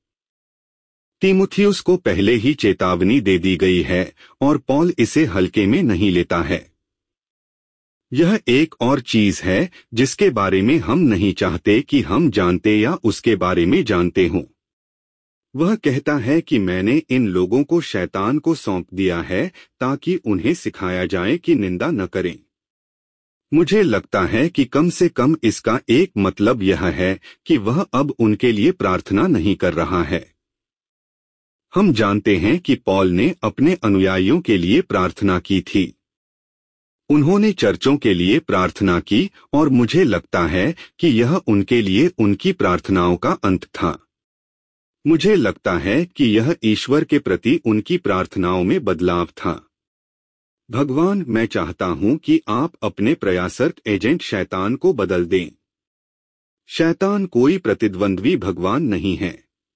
तीमुथियुस को पहले ही चेतावनी दे दी गई है और पौल इसे हल्के में नहीं लेता है। यह एक और चीज है जिसके बारे में हम नहीं चाहते कि हम जानते या उसके बारे में जानते हों। वह कहता है कि मैंने इन लोगों को शैतान को सौंप दिया है ताकि उन्हें सिखाया जाए कि निंदा न करें। मुझे लगता है कि कम से कम इसका एक मतलब यह है कि वह अब उनके लिए प्रार्थना नहीं कर रहा है। हम जानते हैं कि पौल ने अपने अनुयायियों के लिए प्रार्थना की थी। उन्होंने चर्चों के लिए प्रार्थना की और मुझे लगता है कि यह उनके लिए उनकी प्रार्थनाओं का अंत था। मुझे लगता है कि यह ईश्वर के प्रति उनकी प्रार्थनाओं में बदलाव था। भगवान, मैं चाहता हूं कि आप अपने प्रयासरत एजेंट शैतान को बदल दें। शैतान कोई प्रतिद्वंद्वी भगवान नहीं है।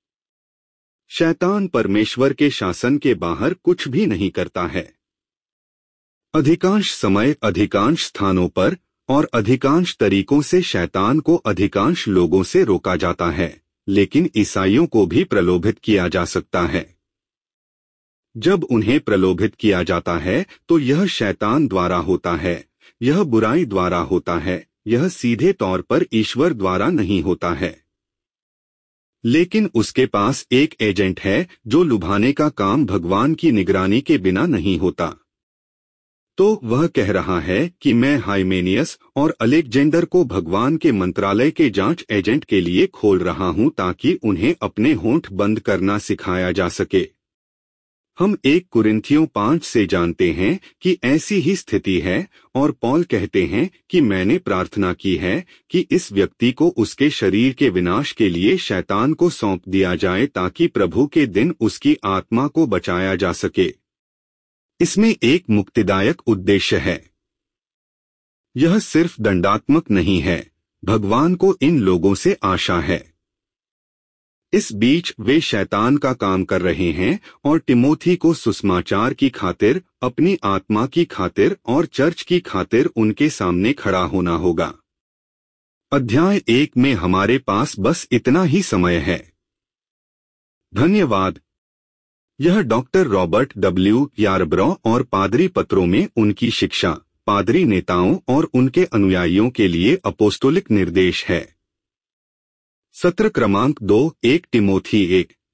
शैतान परमेश्वर के शासन के बाहर कुछ भी नहीं करता है। अधिकांश समय, अधिकांश स्थानों पर और अधिकांश तरीकों से शैतान को अधिकांश लोगों से रोका जाता है, लेकिन ईसाइयों को भी प्रलोभित किया जा सकता है। जब उन्हें प्रलोभित किया जाता है तो यह शैतान द्वारा होता है, यह बुराई द्वारा होता है, यह सीधे तौर पर ईश्वर द्वारा नहीं होता है। लेकिन उसके पास एक एजेंट है जो लुभाने का काम भगवान की निगरानी के बिना नहीं होता। तो वह कह रहा है कि मैं हाइमेनियस और अलेक्जेंडर को भगवान के मंत्रालय के जांच एजेंट के लिए खोल रहा हूं ताकि उन्हें अपने होंठ बंद करना सिखाया जा सके। हम एक कुरिन्थियों पांच से जानते हैं कि ऐसी ही स्थिति है और पौल कहते हैं कि मैंने प्रार्थना की है कि इस व्यक्ति को उसके शरीर के विनाश के लिए शैतान को सौंप दिया जाए ताकि प्रभु के दिन उसकी आत्मा को बचाया जा सके। इसमें एक मुक्तिदायक उद्देश्य है। यह सिर्फ दंडात्मक नहीं है, भगवान को इन लोगों से आशा है। इस बीच वे शैतान का काम कर रहे हैं और तिमोथी को सुसमाचार की खातिर, अपनी आत्मा की खातिर और चर्च की खातिर उनके सामने खड़ा होना होगा। अध्याय एक में हमारे पास बस इतना ही समय है। धन्यवाद। यह डॉक्टर रॉबर्ट डब्ल्यू यारब्रो और पादरी पत्रों में उनकी शिक्षा, पादरी नेताओं और उनके अनुयायियों के लिए अपोस्टोलिक निर्देश है। सत्र क्रमांक दो, एक तिमोथी एक।